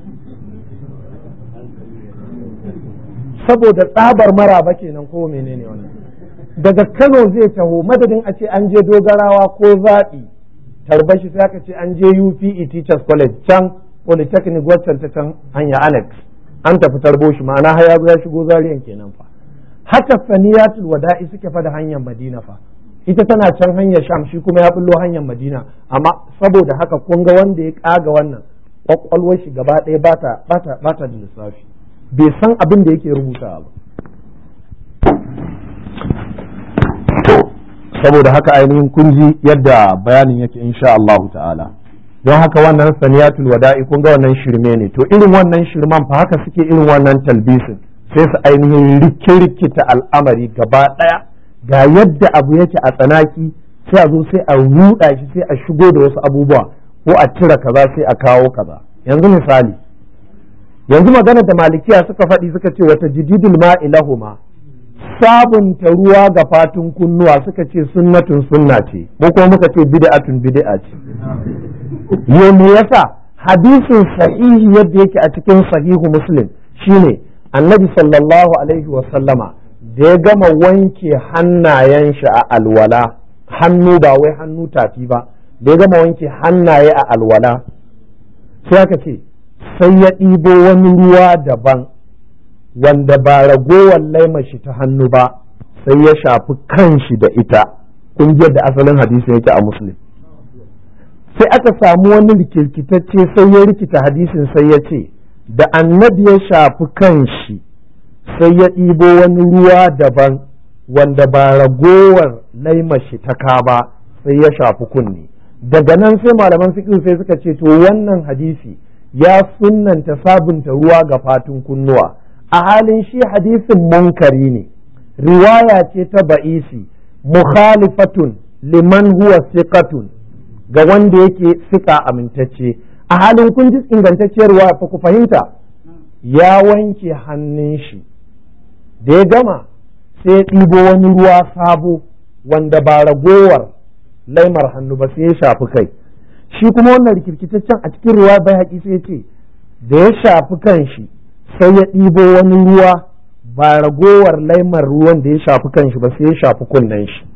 saboda tsabar maraba kenan ko menene wannan. Daga Kano zai taho, madadin a ce an je Dogarawa ko Zaɓi tarbar shi, sai aka ce an je U P E Teachers College can Polytechnic waccan ta can hanya Annex, an tafi tarbo shi, ma'ana har ya zo ya shigo Zariyan kenan fa. Haka saniyatul wada'i suke fa da hanyar Madina fa, ita tana can hanyar Sham, shi kuma ya bullo hanyar Madina. Amma saboda haka kun ga wanda ya kaga wannan kwakwalwar shi gaba ɗaya bata bata bata da lissafi, bai san abin da yake rubuta ba. Saboda haka ainihin kun ji yadda bayanin yake insha Allah ta'ala. Don haka wannan saniyatul wada'i kun ga wannan shirme ne. To irin wannan shirman fa haka suke irin wannan talbisin, sai su ainihin rikirkita al'amari gaba ɗaya, ga yadda abu yake a tsanaki sai a zo sai a ruɗa shi sai a shigo da wasu abubuwa ko a cire kaza sai a kawo kaza. Yanzu misali, yanzu magana da malikiya suka faɗi suka ce wata jididul ma'i lahuma, sabunta ruwa ga fatun kunnuwa suka ce sunnatun sunna ce, mu kuma muka ce bid'atun bid'a ce. Yo me yasa? Hadisin sahihi yadda yake a cikin sahihu Muslim shine Annabi sallallahu alaihi wa sallama da ya gama wanke hannayen shi a alwala, hannu ba wai hannu tafi ba, da ya gama wanke hannaye a alwala sai aka ce sai ya ɗibo wani ruwa daban wanda ba ragowar laimashi ta hannu ba, sai ya shafi kanshi da ita. Kun ji da asalin hadisi yake a Muslim. Sai aka samu wani rikirkitacce sai ya rikita hadisin sai ya ce da annabi ya shafi kanshi sai ya ɗibo wani ruwa daban wanda ba ragowar laimashi ta ka ba sai ya shafi kunne. Daga nan sai malaman fiqh sai suka ce to wannan hadisi ya sunnanta sabunta ruwa ga fatun kunnuwa, a halin shi hadisin munkari ne, riwaya ce ta ba'isi, mukhalifatun liman huwa siqatun, ga wanda yake siƙa amintacce. A halin kun ji ingantacciyar ruwa fa ku fahimta, ya wanke hannun shi da ya gama sai ya ɗibo wani ruwa sabo wanda ba ragowar laimar hannu ba sai ya shafi kai. Shi kuma wannan rikirkitaccen a cikin ruwa bai haƙi sai ya ce da ya shafi kan shi sai ya ɗibo wani ruwa ba ragowar laimar ruwan da ya shafi kan shi ba sai ya shafi kunnen shi.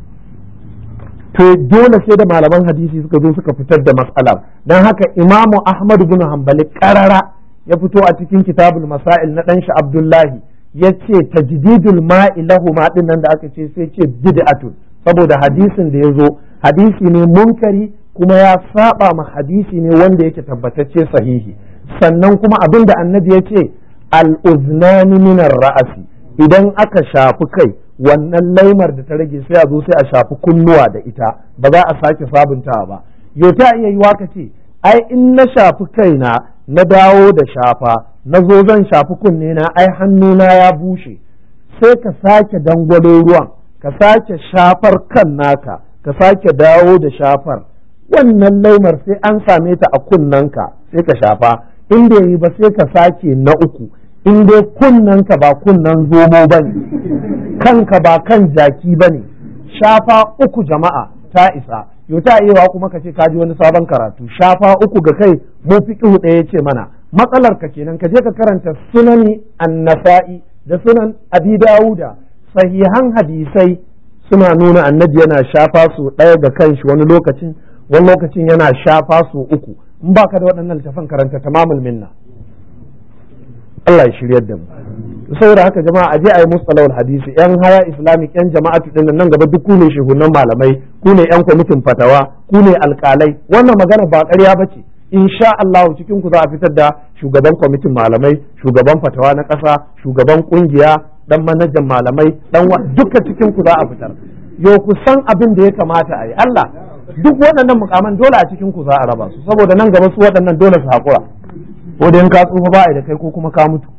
To dole sai da malaman hadisi suka zo suka fitar da matsalar, don haka Imamu Ahmad bin Hanbali karara ya fito a cikin kitabul masail na ɗan shi Abdullahi ya ce tajdidul ma'i lahu ma din nan da aka ce sai ce bid'atun, saboda hadisin da ya zo hadisi ne munkari kuma ya saba ma hadisi ne wanda yake tabbatacce sahihi. Sannan kuma abin da annabi ya ce al-uznani minar ra'asi, idan aka shafi kai wannan laimar da ta rage sai a zo sai a shafi kunnuwa da ita, ba za a sake sabuntawa ba. Yau ta iya yiwa ka ce ai in na shafi kaina na dawo da shafa na zo zan shafi kunne na ai hannuna ya bushe, sai ka sake dangwalo ruwan ka sake shafar kan naka ka sake dawo da shafar, wannan laimar sai an same ta a kunnanka sai ka shafa, in da yi ba sai ka sake na uku, in dai kunnanka ba kunnan zomo ba ne, kanka ba kan jaki ba ne, shafa uku jama'a ta isa. Yau ta iya kuma ka ce ka ji wani sabon karatu, shafa uku ga kai mu fiqhu ɗaya ce mana. Matsalar ka kenan ka je ka karanta sunani an-nasa'i da sunan abi dawuda, sahihan hadisai suna nuna annabi yana shafa su ɗaya ga kanshi wani lokacin, wani lokacin yana shafa su uku. In baka da waɗannan littafan karanta tamamul minna. Allah ya shiryar da mu. Saboda haka jama'a aje ayi mustalahul hadisi, yan haya islamic, yan jama'atu din nan gaba duk ku ne shehunan malamai, ku ne yan kwamitin fatawa, ku ne alƙalai. Wannan magana ba ƙarya bace. Insha Allah cikin ku za a fitar da shugaban kwamitin malamai, shugaban fatawa na ƙasa, shugaban kungiya, dan manajan malamai, dan duka cikin ku za a fitar. Yo ku san abin da ya kamata a yi. Allah duk waɗannan mukaman dole a cikin ku za a raba su, saboda nan gaba su waɗannan dole su haƙura, ko da in ka tsufa ba da kai ko kuma ka mutu.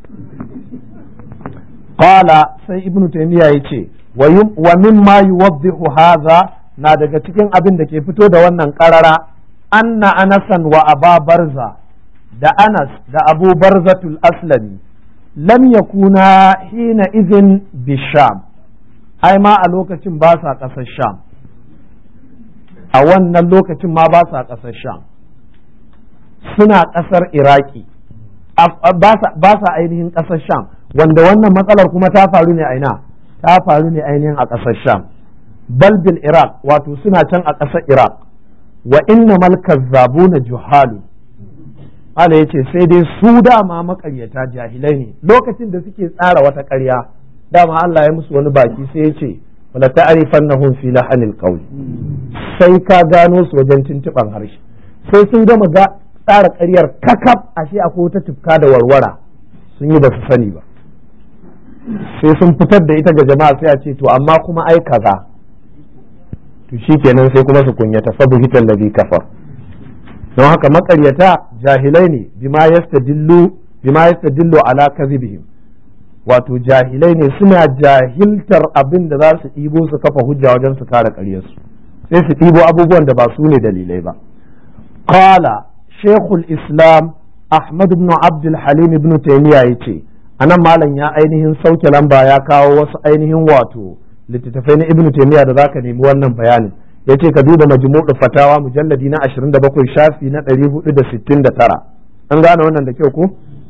Qala sai ibnu taymiya yace wa mimma yuwaddihu hadha, na daga cikin abin da ke fito da wannan karara, anna anasan wa aba barza, da Anas da Abu Barzatul Aslami lam yakuna hina izin bisham, ai ma a lokacin ba sa ƙasar Sham, a wannan lokacin ma ba sa ƙasar Sham, suna ƙasar Iraki, ba sa ainihin ƙasar Sham, wanda wannan matsalar kuma ta faru ne a ina, ta faru ne ainihin a ƙasar Sham, bal bil Iraq, wato suna can a ƙasar Iraq. Wa innamal kazzabuna juhalu, Allah yace sai dai su dama makaryata jahilai ne, lokacin da suke tsara wata ƙarya dama Allah ya musu wani baki sai ya ce wala ta'rifannahum fi lahanil qawl, sai ka gano su wajen tuntuban harshe, sai sun gama ga tsara ƙaryar kakaf ashe akwai wata tufka da warwara sun yi ba su sani ba, sai sun fitar da ita ga jama'a sai a ce to amma kuma ai kaza, to shikenan sai kuma su kunyata sabu hitan ladhi kafar. Don haka makaryata jahilai ne bima yastadillu bima yastadillu ala kadhibihim, wato jahilai ne suna jahiltar abin da za su ɗibo su kafa hujja wajen su kare ƙaryarsu. sai su ɗibo abubuwan da ba su ne dalilai ba. Qala Sheikhul Islam Ahmad ibn Abdul Halim ibn Taymiyyah yace anan malam ya ainihin sauke lamba ya kawo wasu ainihin wato littattafai na Ibn Taymiyyah da zaka nemi wannan bayanin. Yace ka duba Majmu'u Fatawa mujalladi na ashirin da bakwai shafi na ɗari hudu da sittin da tara. An gane wannan da kyau ko?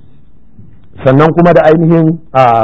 Sannan kuma da ainihin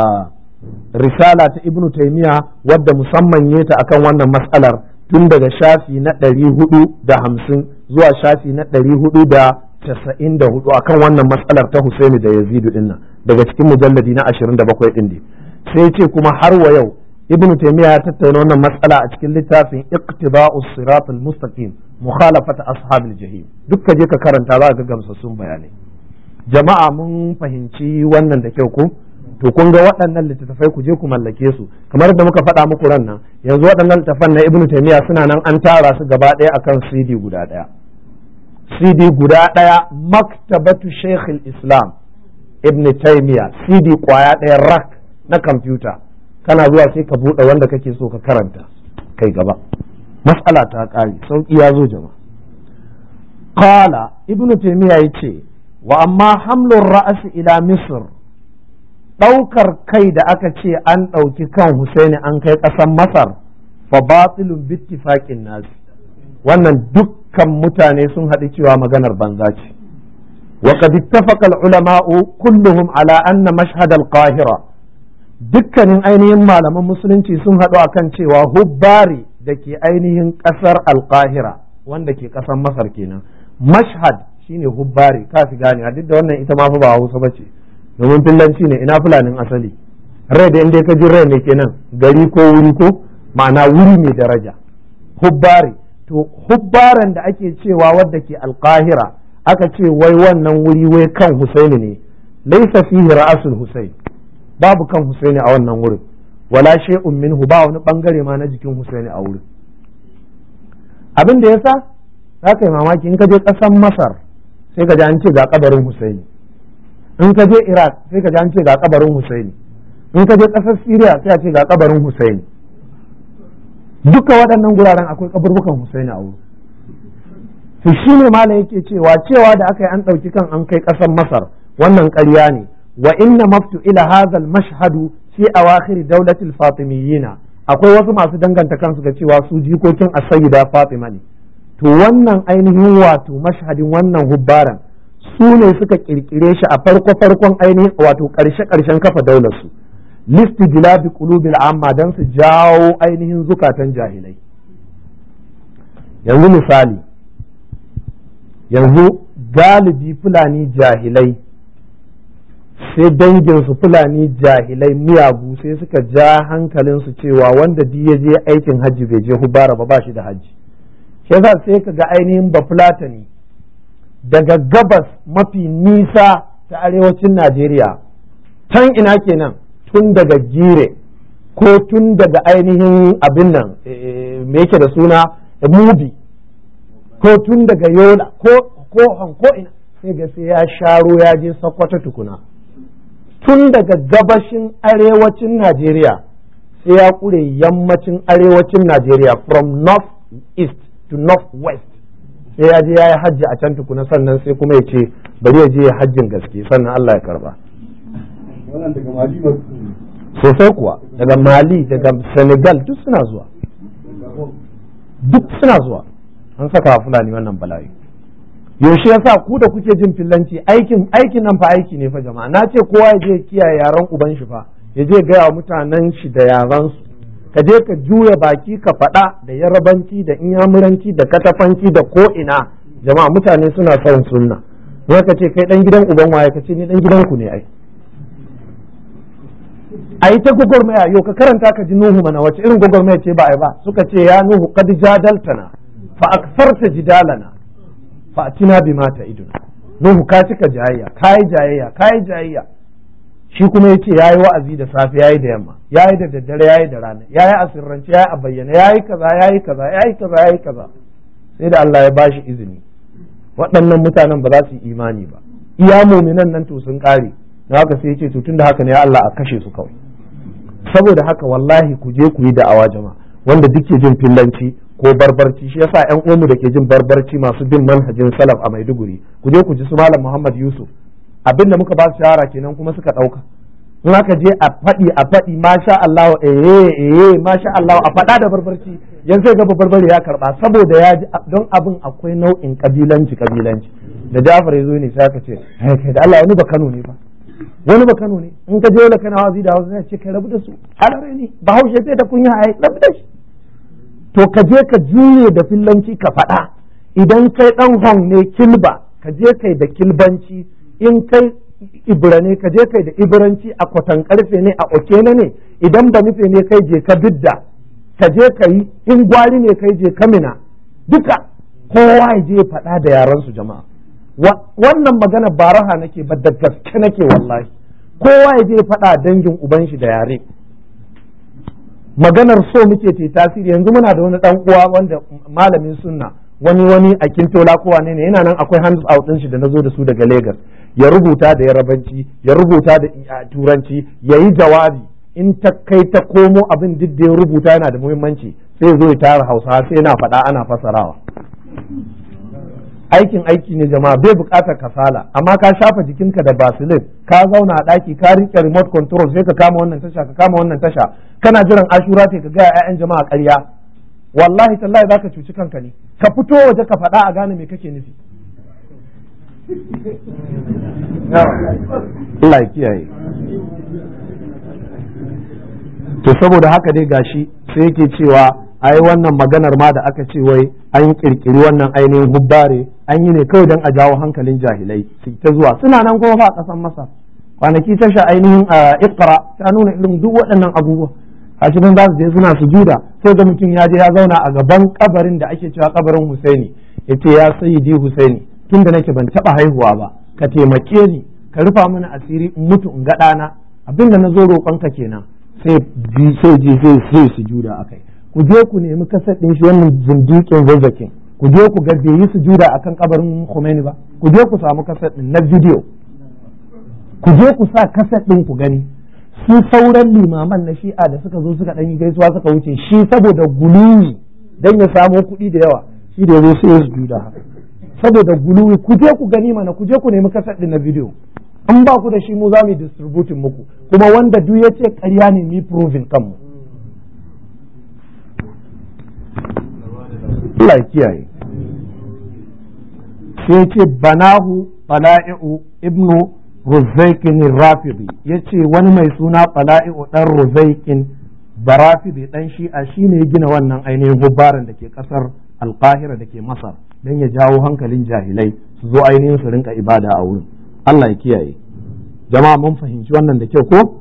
risala ta Ibn Taymiyyah wadda musamman yeta akan wannan mas'alar tun daga shafi na ɗari hudu da hamsin zuwa shafi na ɗari hudu da casa'in da hudu akan wannan matsalar ta Husaini da Yazidu din nan daga cikin mujalladi na ashirin da bakwai din ne. Sai ce kuma har wa yau Ibn Taymiyyah ya tattauna wannan matsala a cikin littafin Iqtida'us Siratal Mustaqim Mukhalafat Ashabil Jahim. Duk ka je ka karanta za ka ga gamsassun bayanai. Jama'a mun fahimci wannan da kyau ko? To kun ga waɗannan littattafai ku je ku mallake su kamar da muka faɗa muku ran nan yanzu waɗannan littattafan na Ibn Taymiyyah suna nan an tara su gaba ɗaya akan C D guda ɗaya. C D guda ɗaya maktabatu Sheikh Islam Ibn Taymiyyah C D kwaya ɗaya rak na kwamfuta kana zuwa sai ka buɗe wanda kake so ka karanta kai gaba mas'ala ta ƙare sauƙi ya zo jama'a. Qala Ibn Taymiyyah yace wa amma hamlur ra's ila Misr ɗaukar kai da aka ce an ɗauki kan Husaini an kai ƙasar Masar fa batilun bittifaqin nas wannan dukkan mutane sun haɗu cewa maganar banza ce wa qad ittafaqa al-ulama'u kulluhum ala anna mashhad al-qahira dukkanin ainihin malaman musulunci sun haɗu akan cewa hubbari da ke ainihin ƙasar al-qahira wanda ke ƙasar Masar kenan mashhad shine hubbari ka fi gane duk da wannan ita ma fa ba Hausa bace domin fillanci ne ina fulanin asali rai da inda ka ji rai ne kenan gari ko wuri ko ma'ana wuri mai daraja hubbari to hubbaran da ake cewa wadda ke alqahira aka ce wai wannan wuri wai kan Husaini ne laysa fihi ra'sul Husain babu kan Husaini a wannan wurin wala shay'un minhu ba wani bangare ma na jikin Husaini a wurin abin da yasa zaka yi mamaki in ka je ƙasar Masar sai ka ji an ce ga kabarin Husaini in ka je Iraq sai ka ji an ce ga kabarin Husaini in ka je ƙasar Syria sai a ce ga kabarin Husaini duka waɗannan guraren akwai kaburbukan Husaini a wurin to shine malam yake cewa cewa da aka yi an ɗauki kan an kai ƙasar Masar wannan ƙarya ne wa inna maftu ila hadha al-mashhadu fi awakhir dawlati al-fatimiyyin akwai wasu masu danganta kansu ga cewa su jikokin as-sayyida Fatima ne to wannan ainihin wato mashhadin wannan hubbaran su ne suka kirkire shi a farko farkon ainihin wato karshe karshen kafa daular su listijlabi qulubil amma dan su jawo ainihin zukatan jahilai yanzu misali yanzu galibi fulani jahilai sai dangin su fulani jahilai miyagu sai suka ja hankalin su cewa wanda duk ya je aikin hajji bai je hubbara ba ba shi da hajji shi yasa sai ka ga ainihin bafulatani daga gabas mafi nisa ta arewacin Najeriya can ina kenan tun daga Gire ko tun daga ainihin abin nan me yake da suna Mubi ko tun daga Yola ko ko ko ina sai ga sai ya sharo ya je Sokoto tukuna tun daga gabashin arewacin Najeriya sai ya kure yammacin arewacin Najeriya from north east to north west sai ya je ya yi hajji a can tukuna sannan sai kuma ya ce bari ya je ya hajjin gaske sannan Allah ya karba sosai kuwa daga Mali daga Senegal duk suna zuwa duk suna zuwa an saka Fulani wannan bala'i yaushe yasa ku da kuke jin fillanci aikin aikin nan fa aiki ne fa jama'a na ce kowa ya je kiyaye yaran uban shi fa ya je gaya wa mutanen shi da yaran su ka je ka juya baki ka faɗa da yarabanci da inyamuranci da katafanci da ko ina jama'a mutane suna son sunna wai ka ce kai dan gidan uban waye ka ce ni dan gidan ku ne ai ai ta gugurmaya yau ka karanta ka ji Nuhu mana wace irin gugurmaya ce ba ai ba suka ce ya Nuhu qad jadaltana fa aktharta jidalana fa atina bima ta'iduna Nuhu ka cika jayayya kai jayayya kai jayayya shi kuma yace yayi wa'azi da safe yayi da yamma yayi da daddare yayi da rana yayi a sirrance yayi a bayyana yayi kaza yayi kaza yayi kaza yayi kaza sai da Allah ya bashi izini waɗannan mutanen ba za su yi imani ba iya mu'minan nan to sun kare na haka sai yace to tunda haka ne ya Allah a kashe su kawai saboda haka wallahi ku je ku yi da'awa jama'a wanda duke jin fillanci ko barbarci. Shi yasa ƴan uwanmu da ke jin barbarci masu bin manhajin salaf a Maiduguri, ku je ku ji su Malam Muhammad Yusuf, abin da muka ba su shawara kenan kuma suka ɗauka. In aka je a faɗi a faɗi masha Allah eh eh masha Allah a faɗa da barbarci, yanzu ga barbare ya karɓa saboda ya ji don abin akwai nau'in kabilanci kabilanci. Da Jafar ya zo ne sai aka ce kai da Allah wani ba Kano ne ba wani ba Kano ne, in ka je wani kana wazi da Hausa sai ce kai rabu da su alare ne Bahaushe sai da kunya ai rabu da shi. To ka je ka juye da fillanci ka faɗa, idan kai ɗan hon ne kilba ka je kai da kilbanci, in kai ibra ne ka je kai da ibranci, a kwatan karfe ne a okene ne, idan ba nufe ne kai je ka bidda ka je ka yi, in gwari ne kai je ka mina, duka kowa ya je faɗa da yaran su jama'a. Wannan magana ba raha nake ba, da gaske nake wallahi, kowa ya je faɗa dangin uban shi da yare. Maganar so muke ce tasiri. Yanzu muna da wani dan uwa wanda malamin sunna, wani wani a Kintola ko wane ne, yana nan akwai hands out din shi da nazo da su daga Lagos, ya rubuta da yarabanci, ya rubuta da turanci, ya yi jawabi, in ta kai ta komo abin duk da ya rubuta yana da muhimmanci, sai zo ya tara Hausa sai yana faɗa ana fasarawa. Aikin aiki ne jama'a, bai buƙatar kasala, amma ka shafa jikinka da basilin, ka zauna a ɗaki ka riƙe remote control, sai ka kama wannan tasha ka kama wannan tasha, kana jiran ashura ce ka gaya 'ya'yan jama'a ƙarya, wallahi tallahi zaka cuci kanka ne. Ka fito waje ka faɗa a gane me kake nufi. Allah ya kiyaye. To saboda haka dai gashi sai yake cewa ai wannan maganar ma da aka ce wai an kirkiri wannan ainihin hubbare an yi ne kawai don a jawo hankalin jahilai su ta zuwa, suna nan kuma fa a ƙasar Masar. Kwanaki tasha ainihin Iqra ta nuna irin duk waɗannan abubuwa, a cikin za su je suna sujuda, sai ga mutum ya je ya zauna a gaban kabarin da ake cewa kabarin Husaini, yace ya sayyidi Husaini, tun da nake ban taɓa haihuwa ba, ka taimake ni ka rufa mana asiri in mutu in ga ɗana, abin da na zo roƙonka kenan. Sai ji sai ji sai sai sujuda akai. Ku je ku nemi kasar ɗin shi wannan zindiƙin zazzakin, ku je ku ga bai yi sujuda akan kabarin Khomeini ba, ku je ku samu kasar ɗin na bidiyo, ku je ku sa kasar ɗin ku gani. Su sauran limaman na shi'a da suka zo suka ɗan yi gaisuwa suka wuce, shi saboda guluwi dan ya samo kuɗi da yawa, shi da ya zo sai ya sujuda haka saboda guluwi. Ku je ku gani mana, ku je ku nemi kasar ɗin na bidiyo, an ba ku da shi mu za mu distributin muku, kuma wanda duk ya ce ƙarya ne mi proving kanmu. Allah ya kiyaye. Sai ce banahu Bala'i'u ibnu Ruzaikin Rafidi, ya ce wani mai suna Bala'i'u ɗan Ruzaikin Barafidi ɗan shi'a shi ne ya gina wannan ainihin hubbaran da ke ƙasar Alƙahira da ke Masar don ya jawo hankalin jahilai su zo ainihin su rinka ibada a wurin. Allah ya kiyaye. Jama'a mun fahimci wannan da kyau ko?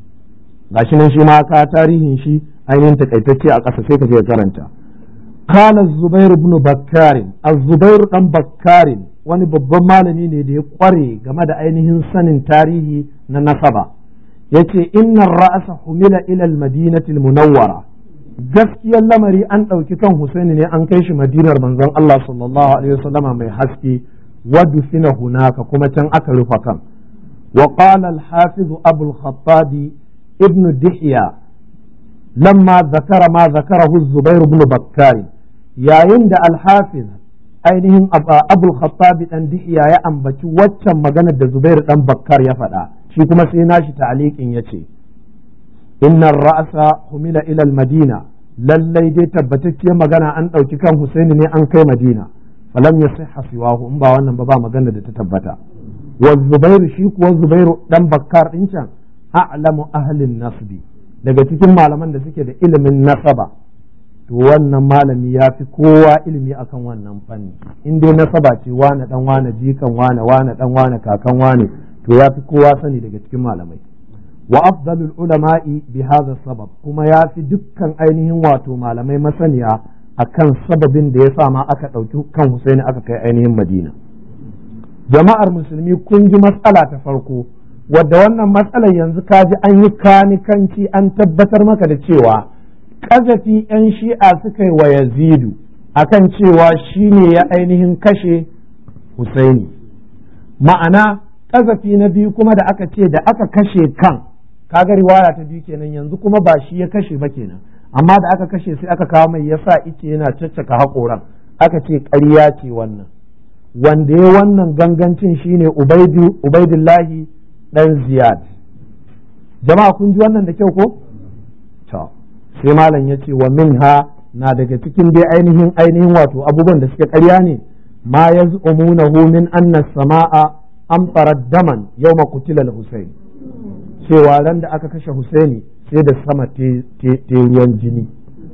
Gashi nan shi ma ka tarihin shi ainihin takaitacce a ƙasa sai ka je karanta. قال الزبير بن بكار الزبير بن بكار wani babban malami ne da ya kware game da ainihin sanin tarihi na nasaba, yace inna ra'asa humila ila al-madinati al-munawwara, gaskiyar lamari an ɗauki kan Husaini ne an kai shi madinar manzon Allah sallallahu alaihi wasallama mai haske, wa dufina hunaka kuma can aka rufa kan. Wa qala al-hafiz Abu al-Khattab ibn Dihya lamma zakara ma zakarahu az-Zubair ibn Bakkar, yayin da al-hafiz ainihin Abu al-Khattab dan Dihya ya ambaci waccan maganar da Zubair dan Bakkar ya faɗa, shi kuma sai nashi ta'liqin yace inna ar-ra'sa humila ila al-madina, lallai dai tabbatacciyar magana an ɗauki kan Husaini ne an kai Madina, falam yasihha siwahu, in ba wannan ba ba magana da ta tabbata. wa Zubairu shi kuwa Zubairu dan Bakkar din can a'lamu ahli nasbi, daga cikin malaman da suke da ilimin nasaba, to wannan malami ya fi kowa ilimi akan wannan fanni. In dai nasaba ce wane dan wane jikan wane wane dan wane kakan wane, to ya fi kowa sani daga cikin malamai. Wa afdalul ulama'i bi hadha sabab, kuma ya fi dukkan ainihin wato malamai masaniya akan sababin da ya sa ma aka ɗauki kan Husaini aka kai ainihin Madina. Jama'ar musulmi, kun ji matsala ta farko, wadda wannan matsalar yanzu kaji an yi kanikanci an tabbatar maka da cewa ƙazafi 'yan shi'a suka yi wa Yazidu akan cewa shi ne ya ainihin kashe Husaini. Ma'ana ƙazafi na biyu kuma da aka ce da aka kashe kan, kaga riwaya ta biyu kenan, yanzu kuma ba shi ya kashe ba kenan, amma da aka kashe sai aka kawo mai yasa ike yana caccaka haƙoran, aka ce ƙarya ce wannan. Wanda ya wannan gangancin shine Ubaidu Ubaidullahi dan Ziyad. Jama'a kun ji wannan da kyau ko? To sai malam ya ce wa minha, na daga cikin dai ainihin ainihin wato abubuwan da suke ƙarya ne, ma yaz'umunahu min anna sama'a amtarat daman yawma qutila al-Husayn, cewa ran da aka kashe Husaini sai da sama te ruwan jini.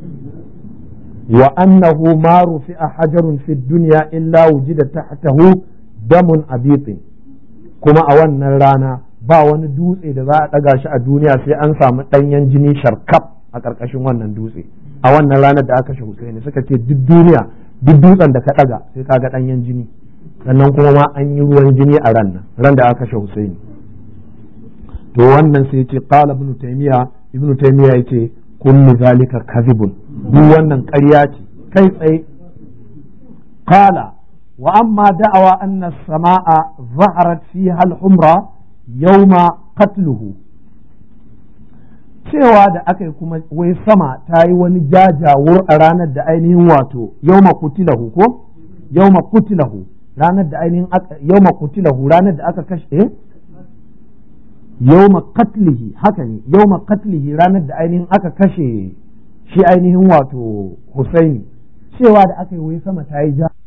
Wa annahu ma rufi'a hajarun fi dunya illa wujida tahtahu damun abitin, kuma a wannan rana ba wani dutse da za a ɗaga shi a duniya sai an samu ɗanyen jini sharkaf a ƙarƙashin wannan dutse a wannan ranar da aka kashe Husaini. Suka ce duk duniya duk dutsen da ka ɗaga sai ka ga ɗanyen jini, sannan kuma ma an yi ruwan jini a ran nan ran da aka kashe Husaini. To wannan sai ce qala ibnu taymiya ibnu taymiya yace kullu zalika kadhibun, duk wannan ƙarya ce kai tsaye. qala wa amma da'awa anna as-samaa zaharat fiha al-humra yawma qatluhu, cewa da aka yi kuma wai sama ta yi wani jajawur a ranar da ainihin wato yawma qutilahu ko yawma qutilahu ranar da ainihin yawma qutilahu ranar da aka kashe eh yawma qatlihi, haka ne yawma qatlihi ranar da ainihin aka kashe shi ainihin wato Husaini, cewa da aka yi wai sama ta yi ja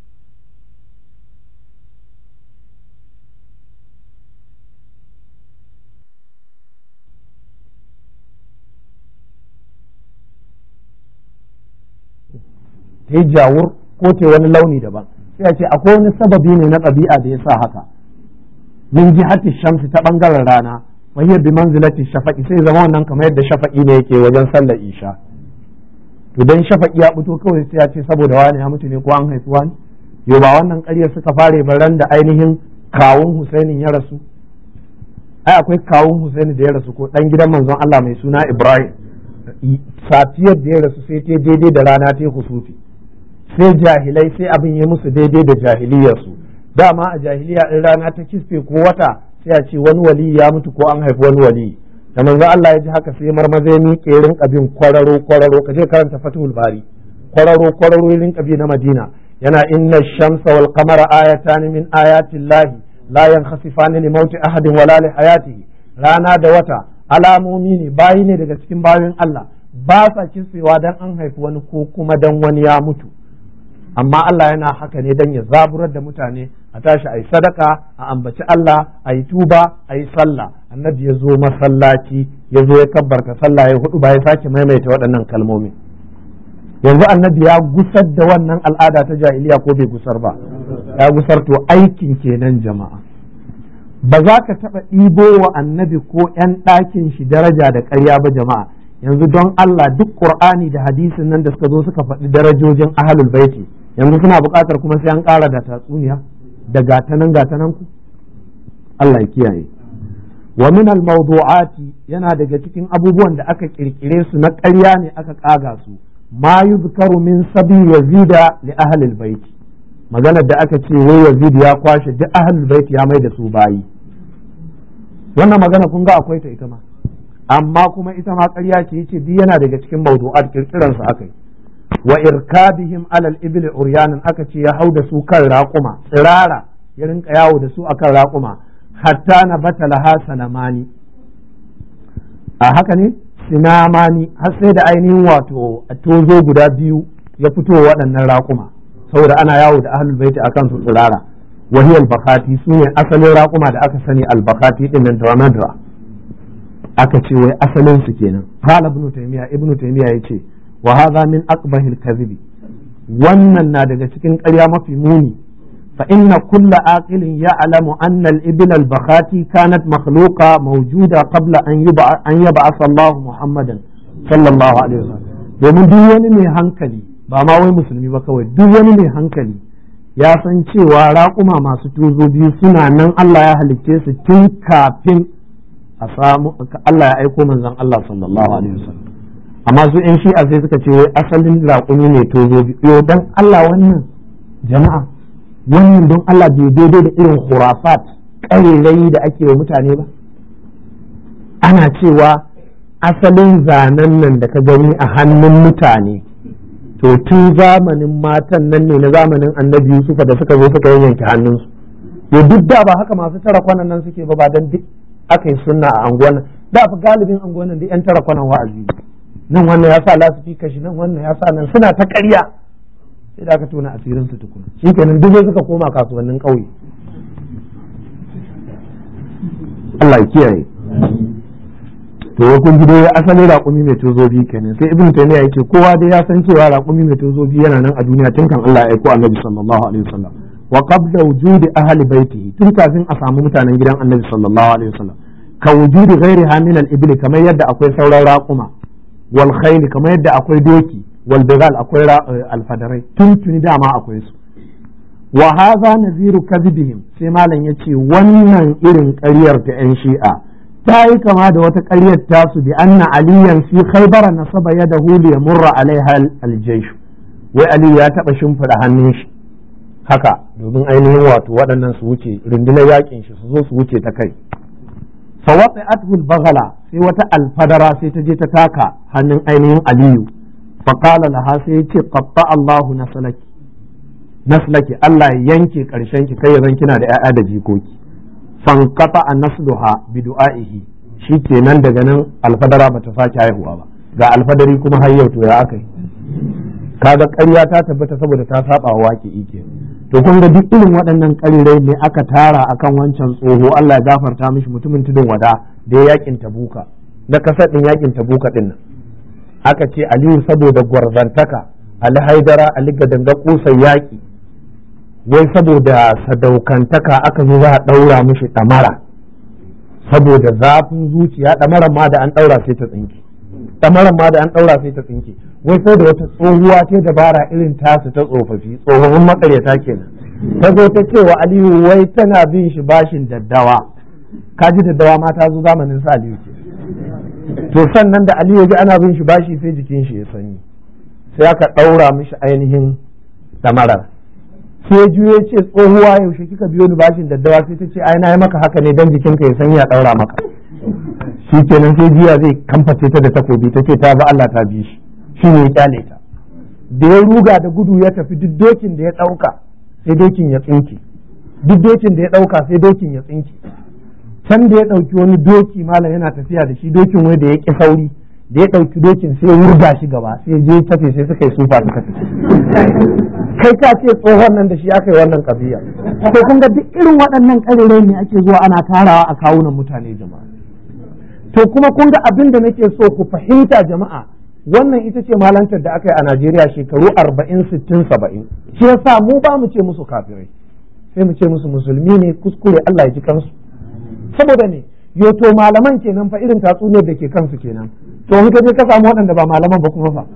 ta yi jawur ko ta wani launi daban, sai a ce akwai wani sababi ne na ɗabi'a da ya sa haka. Min jihati shamsi, ta ɓangaren rana, wa hiya bi manzilati shafaqi, sai zama wannan kamar yadda shafaqi ne yake wajen sallar isha. To dan shafaqi ya fito kawai sai ya ce saboda wani ya mutu ne ko an haifi wani, yo ba wannan ƙaryar suka fare ba ran da ainihin kawun Husainin ya rasu. Ai akwai kawun Husaini da ya rasu ko dan gidan manzon Allah mai suna Ibrahim, safiyar da ya rasu sai ta daidai da rana ta husufi, sai jahilai sai abin ya musu daidai da jahiliyarsu. Dama a jahiliya in rana ta kisfe ko wata sai a ce wani wali ya mutu ko an haifi wani wali. Da manzo Allah ya ji haka sai marmaza ya miƙe rinka bin kwararo kwararo, ka je karanta Fathul Bari, kwararo kwararo rinka bi na Madina, yana inna shamsa wal qamara ayatan min ayati llahi la yankhasifani li mauti ahadin wala li hayatihi. Rana da wata alamomi ne, bayi ne daga cikin bayin Allah, ba sa kisfewa dan an haifi wani ko kuma dan wani ya mutu. Amma Allah yana haka ne dan ya zaburar da mutane a tashi a yi sadaka, a ambaci Allah, a yi tuba, a yi sallah. Annabi ya zo masallaci, ya zo ya kabbarta sallah, ya hudu ba ya sake maimaita waɗannan kalmomi. Yanzu annabi ya gusar da wannan al'ada ta jahiliya ko bai gusar ba? Ya gusar. To aikin kenan jama'a. Ba za ka taɓa ɗibo wa annabi ko ‘yan ɗakin shi daraja da ƙarya ba jama'a. Yanzu don Allah duk Qur'ani da hadisin nan da suka zo suka faɗi darajojin ahlul baiti, yanzu suna buƙatar kuma sai an ƙara da tatsuniya da gatanan gatanan ku. Allah ya kiyaye. Wa min al mawdu'ati, yana daga cikin abubuwan da aka kirkire su na ƙarya ne aka ƙaga su, ma yuzkaru min sabi yazida li ahlil baiti, maganar da aka ce wai Yazid ya kwashe duk ahlul baiti ya mai da su bayi. Wannan magana kun ga akwai ta ita ma, amma kuma ita ma ƙarya ce, yace duk yana daga cikin mawdu'at kirkiran su akai. Wa irkabihim alal ibli uryanin, aka ce ya hau da su kan raƙuma tsirara, ya rinka yawo da su akan raƙuma, hatta na bata laha sanamani, a haka ne sinamani, har sai da ainihin wato tozo guda biyu ya fito waɗannan raƙuma, saboda ana yawo da ahlul baiti akan su tsirara. Wahi al-bakati, su ne asalin raƙuma da aka sani al-bakati din nan da madra, aka ce wai asalin su kenan. Qala ibn taymiya ibn taymiya yace wa hadha min aqbahil kadhibi, wannan na daga cikin ƙarya mafi muni. fa inna kulla aqilin ya'lamu anna al-ibla al-bakhati kanat makhluqa mawjuda qabla an yub'a an yab'atha Allah Muhammadan sallallahu alaihi wasallam. Domin duk wani mai hankali, ba ma wai musulmi ba kawai, duk wani mai hankali ya san cewa raƙuma masu tozo biyu suna nan Allah ya halicce su tun kafin a samu Allah ya aiko manzon Allah sallallahu alaihi wasallam. Amma su in shi'a sai suka ce wai asalin raƙumi ne tozo biyu. Dan Allah wannan jama'a, wannan don Allah bai daidai da irin khurafat ƙarerai da ake wa mutane ba. Ana cewa asalin zanen nan da ka gani a hannun mutane to tun zamanin matan nan ne na zamanin annabi Yusufa da suka zo suka yanke hannunsu. Ya duk da ba haka masu tara kwanan nan suke ba ba dan duk aka yi sunna a anguwan nan da fa galibin anguwan nan duk yan tara kwanan wa'azi nan wannan ya sa lasifika shi nan wannan ya sa nan suna ta ƙarya sai da aka tona asirin su tukuna shikenan duk sai suka koma kasuwannin ƙauye. Allah ya kiyaye. To kun ji dai asalin raƙumi mai tozo biyu kenan sai Ibn Taymiyyah yake kowa dai ya san cewa raƙumi mai tozo biyu yana nan a duniya tun kan Allah ya aiko Annabi sallallahu alaihi wasallam wa qabla wujudi ahli baitihi tun kafin a samu mutanen gidan Annabi sallallahu alaihi wasallam ka wujudi ghairiha min al-ibli kamar yadda akwai sauran raƙuma wal khayl kamar yadda akwai doki wal bighal akwai alfadarai tun tuni dama akwai su. Wa hadha naziru kadhibihim sai malam yace wannan irin ƙaryar ta yan shi'a ta yi kama da wata ƙaryar tasu bi anna aliyan fi khaybara nasaba yadahu li yamurra alaiha al-jaysh wai ali ya taba shimfida hannun shi haka domin ainihin wato waɗannan su wuce rundunar yakin shi su zo su wuce ta kai fa waqa'athu al-baghala sai wata alfadara sai ta je ta taka hannun ainihin aliyu fa qala laha sai ya ce qatta Allahu naslaki naslaki Allah ya yanke karshen ki kai zan kina da 'ya'ya da jikoki fankata a nasluha bi du'a'ihi shikenan daga nan alfadara bata sake haihuwa ba ga alfadari kuma har yau to ya akai kaga ƙarya ta tabbata saboda ta saba wa waki ike to kun ga duk irin waɗannan ƙarirai ne aka tara akan wancan tsoho Allah ya gafarta mishi mutumin tudun wada da ya yakin tabuka na kasar din yakin tabuka din nan aka ce Aliyu saboda gwarzantaka Ali Haidara Ali Gadanga kusan yaki wai saboda sadaukantaka aka zo za a ɗaura mishi ɗamara saboda zafin zuciya ɗamaran ma da an ɗaura sai ta tsinke ɗamaran ma da an ɗaura sai ta tsinke wai sai da wata tsohuwa ce dabara irin tasu ta tsofaffi tsofaffin makaryata kenan ta zo ta ce wa Aliyu wai tana bin shi bashin daddawa kaji daddawa ma ta zo zamanin sa Aliyu ke to sannan da Aliyu ji ana bin shi bashi sai jikin shi ya sanyi sai aka ɗaura mishi ainihin ɗamarar sai juye ce tsohuwa yaushe kika biyo ni bashin daddawa sai ta ce ai na yi maka haka ne dan jikinka ya sanya daura maka shi kenan sai jiya zai kamface ta da takobi ta ce ta ba Allah ta bi shi shi ne ya kyale ta da ya ruga da gudu ya tafi duk dokin da ya dauka sai dokin ya tsinke duk dokin da ya dauka sai dokin ya tsinke can da ya dauki wani doki malam yana tafiya da shi dokin wai da ya ki sauri da ya dauki dokin sai ya wurga shi gaba sai je tafe sai suka yi sufa suka tafi kai ka ce tsohon nan da shi aka yi wannan kabiya to kun ga duk irin waɗannan ƙarirai ne ake zuwa ana tarawa a kawunan mutane jama'a to kuma kun ga abin da nake so ku fahimta jama'a wannan ita ce malantar da aka yi a Najeriya shekaru arba'in sittin saba'in shi yasa mu ba mu ce musu kafirai sai mu ce musu musulmi ne kuskure Allah ya ji kansu saboda ne yo to malaman kenan fa irin tatsuniyar da ke kansu kenan to in ka je ka samu waɗanda ba malaman ba kuma fa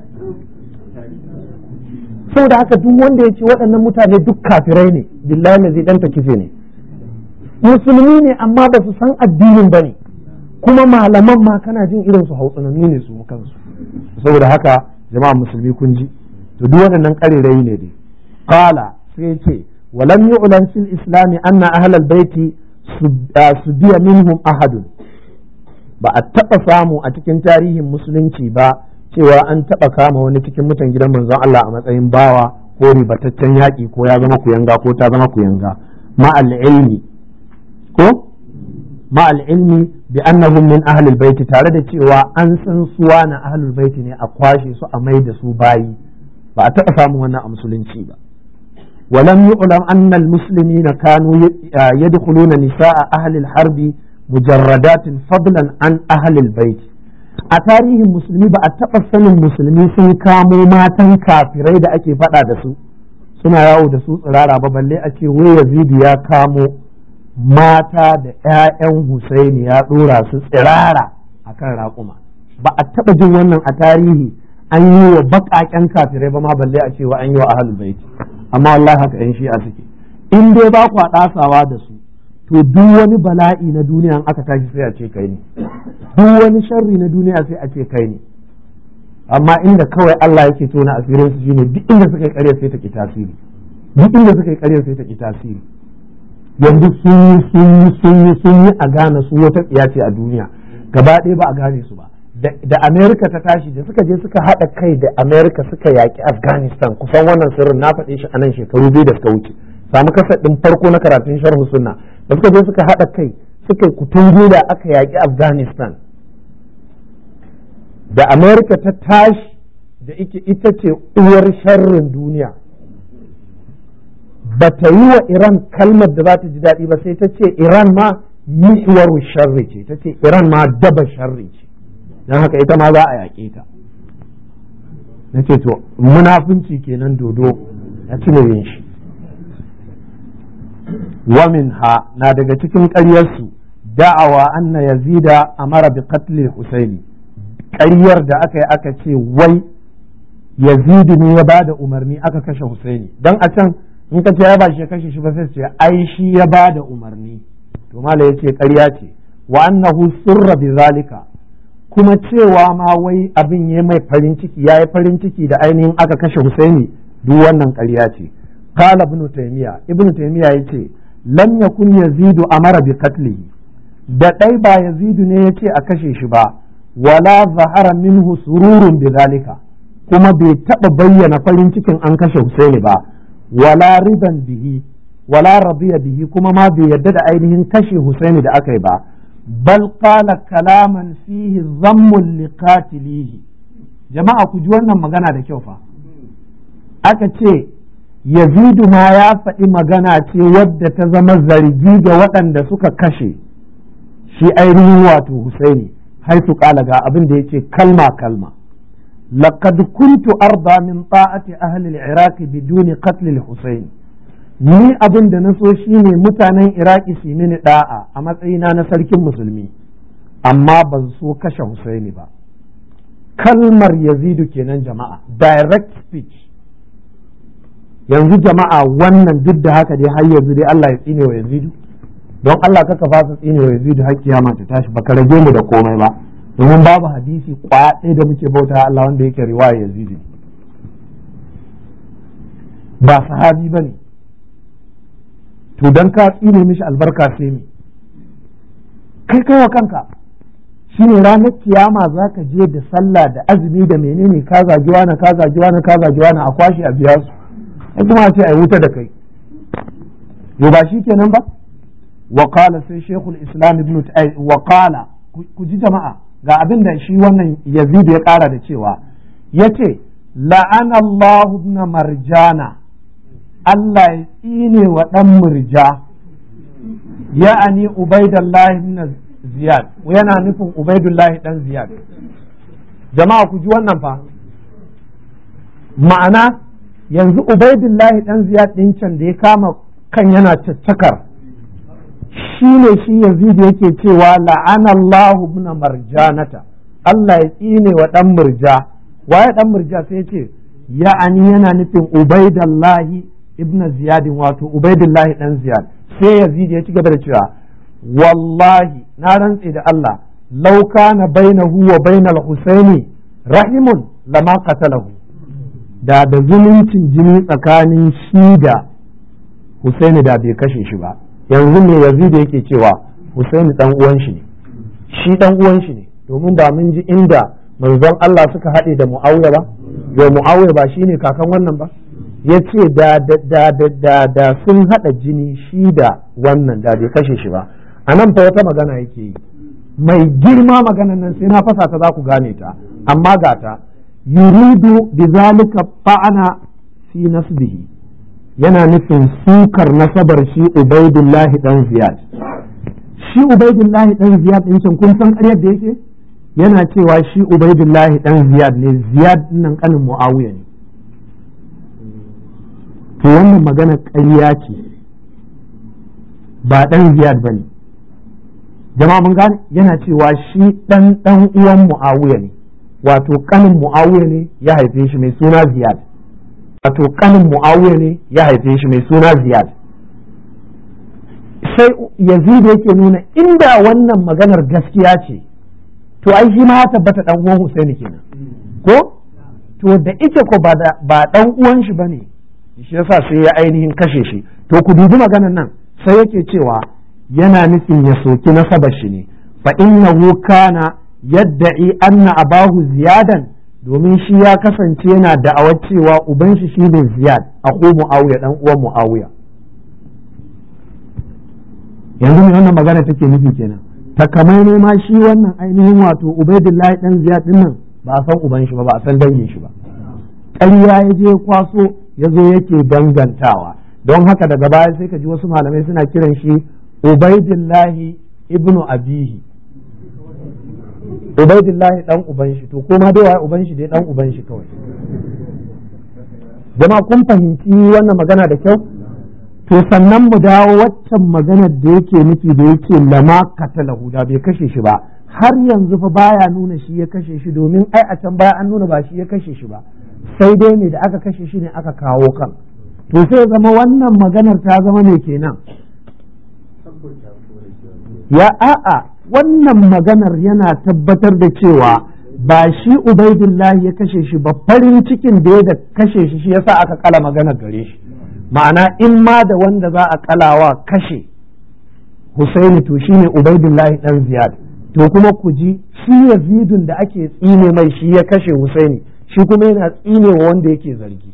saboda haka duk wanda ya ce waɗannan mutane duk kafirai ne billahi na zai ɗanta kife ne musulmi ne amma ba su san addinin ba ne kuma malaman ma kana jin irin su hautsunanni ne su kansu saboda haka jama'a musulmi kun ji to duk waɗannan ƙarirai ne dai qala sai ce walam yu'lan fil islam anna ahlal baiti subiya minhum ahadun ba a taɓa samu a cikin tarihin musulunci ba cewa an taɓa kama wani cikin mutan gidan manzon Allah a matsayin bawa ko ribataccen yaƙi ko ya zama kuyanga ko ta zama kuyanga ma'al ilmi ko ma'al ilmi bi annahum min ahlil baiti tare da cewa an san suwa na ahlul baiti ne a kwashe su a mai da su bayi ba a taɓa samun wannan a musulunci ba ولم يعلم أن المسلمين كانوا يدخلون نساء أهل الحرب مجردات فضلا عن أهل البيت a tarihin musulmi ba a taɓa sanin musulmi sun kamo matan kafirai da ake faɗa da su suna yawo da su tsirara ba balle a ce wai Yazidu ya kamo mata da 'ya'yan Husaini ya ɗora su tsirara akan raƙuma ba a taɓa jin wannan a tarihi an yi wa baƙaƙen kafirai ba ma balle a ce wa an yi wa ahlul bait amma wallahi haka yan shi'a suke in dai ba ku ɗasawa da su to duk wani bala'i na duniya aka tashi sai a ce kai ne duk wani sharri na duniya sai a ce kai ne amma inda kawai Allah yake tona asirin su shine duk inda suka yi ƙarya sai ta ki tasiri duk inda suka yi ƙarya sai ta ki tasiri yanzu sun yi sun yi sun yi sun yi a gane su wata tsiya ce a duniya gaba ɗaya ba a gane su ba da Amerika ta tashi da suka je suka haɗa kai da Amerika suka yaƙi Afghanistan, kusan wannan sirrin na faɗe shi a nan shekaru biyu da suka wuce, samu kasar ɗin farko na karatun sharhu sunna, da suka je suka haɗa kai suka yi kutun da aka yaƙi Afghanistan, da Amerika ta tashi da ita ce uwar sharrin duniya, ba ta yi wa Iran kalmar da za ta ji daɗi ba, sai ta ce Iran ma mihwaru sharri ce, ta ce Iran ma daba sharri ce, don haka ita ma za a yaƙe ta. Na ce to munafunci kenan dodo a cire yin shi. Wamin ha na daga cikin ƙaryarsu da'awa anna yazida amara bi qatl Husaini, ƙaryar da aka yi aka ce wai Yazidu ne ya ba da umarni aka kashe Husaini, don a can in ka ce ya ba shi ya kashe shi ba sai ce ai shi ya ba da umarni, to mala yace ƙarya ce. Wa annahu surra bi zalika, kuma cewa ma wai abin ya mai farin ciki, ya yi farin ciki da ainihin aka kashe Husaini, duk wannan ƙarya ce. Qala ibn Taymiya, ibn Taymiya yace lam yakun Yazidu amara bi qatlihi, da dai ba Yazidu ne yace a kashe shi ba, wala zahara minhu sururun bi zalika, kuma bai taba bayyana farin cikin an kashe Husaini ba, wala riban bihi wala radiya bihi, kuma ma bai yarda da ainihin kashe Husaini da aka yi ba, bal qala kalaman fihi dhammun liqatilihi. Jama'a ku ji wannan magana da kyau fa, aka ce Yazidu ma ya faɗi magana ce wadda ta zama zargi ga waɗanda suka kashe shi ainihin wato Husaini, haitu qala ga abin da yace kalma kalma, laqad kuntu arda min ta'ati ahli al-iraq biduni qatl al-Husayn, ni abin da na so shine mutanen Iraki su mini da'a a matsayina na sarkin musulmi, amma ban so kashe Husaini ba. Kalmar Yazidu kenan jama'a, direct speech. Yanzu jama'a wannan duk da haka dai har yanzu dai Allah ya tsine wa Yazidu, don Allah kaka fasa tsine wa Yazidu har kiyama ta tashi, baka rage mu da komai ba, domin babu hadisi kwaya ɗaya da muke bauta Allah wanda yake riwaya Yazidu, ba sahabi bane. To dan ka tsine mishi albarka sai me kai kai wa kanka, shine ranar kiyama zaka je da sallah da azumi da menene, ka zagi wani ka zagi wani ka zagi wani a kwashi a biya su, ai kuma ce ai wuta da kai, yo ba shi kenan ba. wa qala sai shaykhul islam ibn wa qala ku ji jama'a ga abin da shi wannan Yazid ya kara da cewa yace la'ana Allah ibn Marjana, Allah ya tsine wa ɗan murja, ya'ani Ubaidullahi ibn Ziyad, yana nufin Ubaidullahi ɗan Ziyad. Jama'a ku ji wannan fa, ma'ana yanzu Ubaidullahi ɗan Ziyad ɗin can da ya kama kan yana caccakar, shi ne shi Yazid yake cewa la'ana Allah ibn Marjanata, Allah ya tsine wa ɗan murja. Waye ɗan murja? sai ce ya'ani yana nufin Ubaidullahi ibn Ziyad, wato Ubaidullahi dan Ziyad. Sai Yazid ya ci gaba da cewa wallahi na rantse da Allah, law kana bainahu wa bainal Husaini rahimun lama qatalahu, da da zumuncin jini tsakanin shi da Husaini da bai kashe shi ba. Yanzu ne Yazid yake cewa Husaini dan uwan shi ne, shi dan uwan shi ne, domin ba mun ji inda manzon Allah suka haɗe da Muawiya ba, yo Muawiya ba shine kakan wannan ba, ya ce da da da da sun haɗa jini shi da wannan da bai kashe shi ba. A nan fa wata magana yake yi mai girma, maganan nan sai na fasa ta za ku gane ta, amma ga ta yuridu bi zalika fa'ana fi nasbihi, yana nufin sukar nasabar shi Ubaidullahi dan Ziyad. Shi Ubaidullahi dan Ziyad din can kun san ƙaryar da yake, yana cewa shi Ubaidullahi dan Ziyad ne, Ziyad nan kanin Muawiya ne. To wannan magana ƙarya ce, ba ɗan Ziyad ba ne. Jama'a mun gane, yana cewa shi ɗan ɗan uwan Muawiya ne, wato ƙanin Muawiya ne ya haife shi mai suna Ziyad. Wato ƙanin Muawiya ne ya haife shi mai suna Ziyad. Sai Yazid yake nuna inda wannan maganar gaskiya ce, to ai shi ma ya tabbata ɗan uwan Husaini kenan, ko? To da ita ko ba ɗan uwan shi ba ne, shi yasa sai ya ainihin kashe shi. To ku dubi maganar nan, sai yake cewa yana nufin ya soki nasabar shi ne, fa innahu kana yadda'i anna abahu ziyadan domin shi ya kasance yana da'awar cewa uban shi shine ziyad aku muawiya dan uwan muawiya. yanzu me wannan magana take nufi kenan takamaimai ma shi wannan ainihin wato ubaidullahi dan ziyad din nan ba a san uban shi ba ba a san dangin shi ba, ƙarya ya je kwaso ya zo yake dangantawa. don haka daga baya sai ka ji wasu malamai suna kiran shi ubaidullahi ibnu abihi, ubaidullahi dan uban shi, to kuma dai wai uban shi dai dan uban shi kawai. jama'a kun fahimci wannan magana da kyau? to sannan mu dawo waccan maganar da yake nufi da yake lama katalahu da bai kashe shi ba, har yanzu fa baya nuna shi ya kashe shi, domin ai a can baya an nuna ba shi ya kashe shi ba, sai dai ne da aka kashe shi ne aka kawo kan. to sai zama wannan maganar ta zama ne kenan ya a'a wannan maganar yana tabbatar da cewa ba shi ubaidullahi ya kashe shi ba, farin cikin da ya da kashe shi shi yasa aka kala maganar gare shi. ma'ana in ma da wanda za a kalawa kashe Husaini to shine ubaidullahi dan Ziyad, to kuma ku ji shi Yazidun da ake tsine mai shi ya kashe Husaini, shi kuma yana tsine wa wanda yake zargi.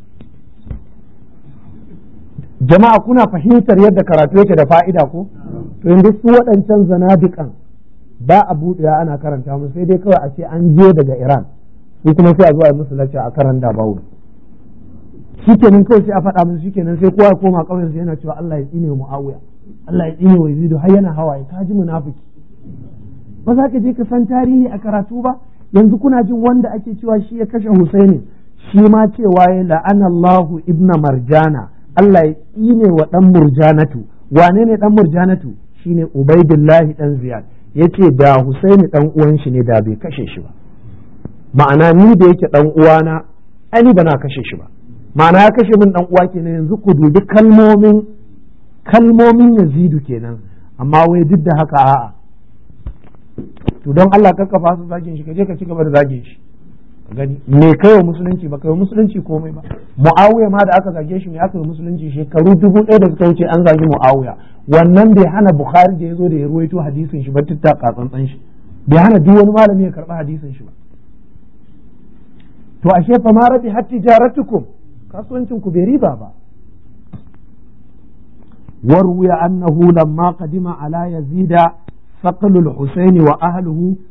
jama'a kuna fahimtar yadda karatu yake da fa'ida ko? to yanzu su waɗancan zanadiƙan ba a buɗewa ana karanta musu, sai dai kawai a ce an je daga Iran, su kuma sai a zo a yi musu lacca a karanta bawu. shikenan kawai sai a faɗa musu, shikenan sai kowa ya koma ƙauyen sai yana cewa Allah ya tsine wa Muawiya, Allah ya tsine wa Yazid, har yana hawaye, ka ji munafiki. ba za ka je ka san tarihi a karatu ba? yanzu kuna jin wanda ake cewa shi ya kashe Husaini, shi ma cewa ya la'ana Allahu ibna Marjana, Allah ya tsine wa dan Murjanatu. wane ne dan Murjanatu? shine Ubaidullahi dan Ziyad. yace da Husaini dan uwan shi ne da bai kashe shi ba, ma'ana ni da yake dan uwana ani bana kashe shi ba, ma'ana ya kashe min dan uwa kenan. yanzu ku dubi kalmomin kalmomin Yazidu kenan, amma wai duk da haka a'a, to don Allah ka kafa su zagin shi, kaje ka ci gaba da zagin shi ka gani me kai wa musulunci ba kai wa musulunci komai ba. Muawiya ma da aka zage shi me aka yi musulunci? shekaru dubu ɗaya da suka wuce an zagi Muawiya, wannan bai hana Bukhari da ya zo da ya ruwaito hadisin shi ba, tutta katsantsan shi bai hana duk wani malami ya karɓi hadisin shi ba. to ashe fa ma rabi hatti jaratukum, kasuwancin ku bai riba ba. وروي أنه لما قدم على يزيد ثقل الحسين وأهله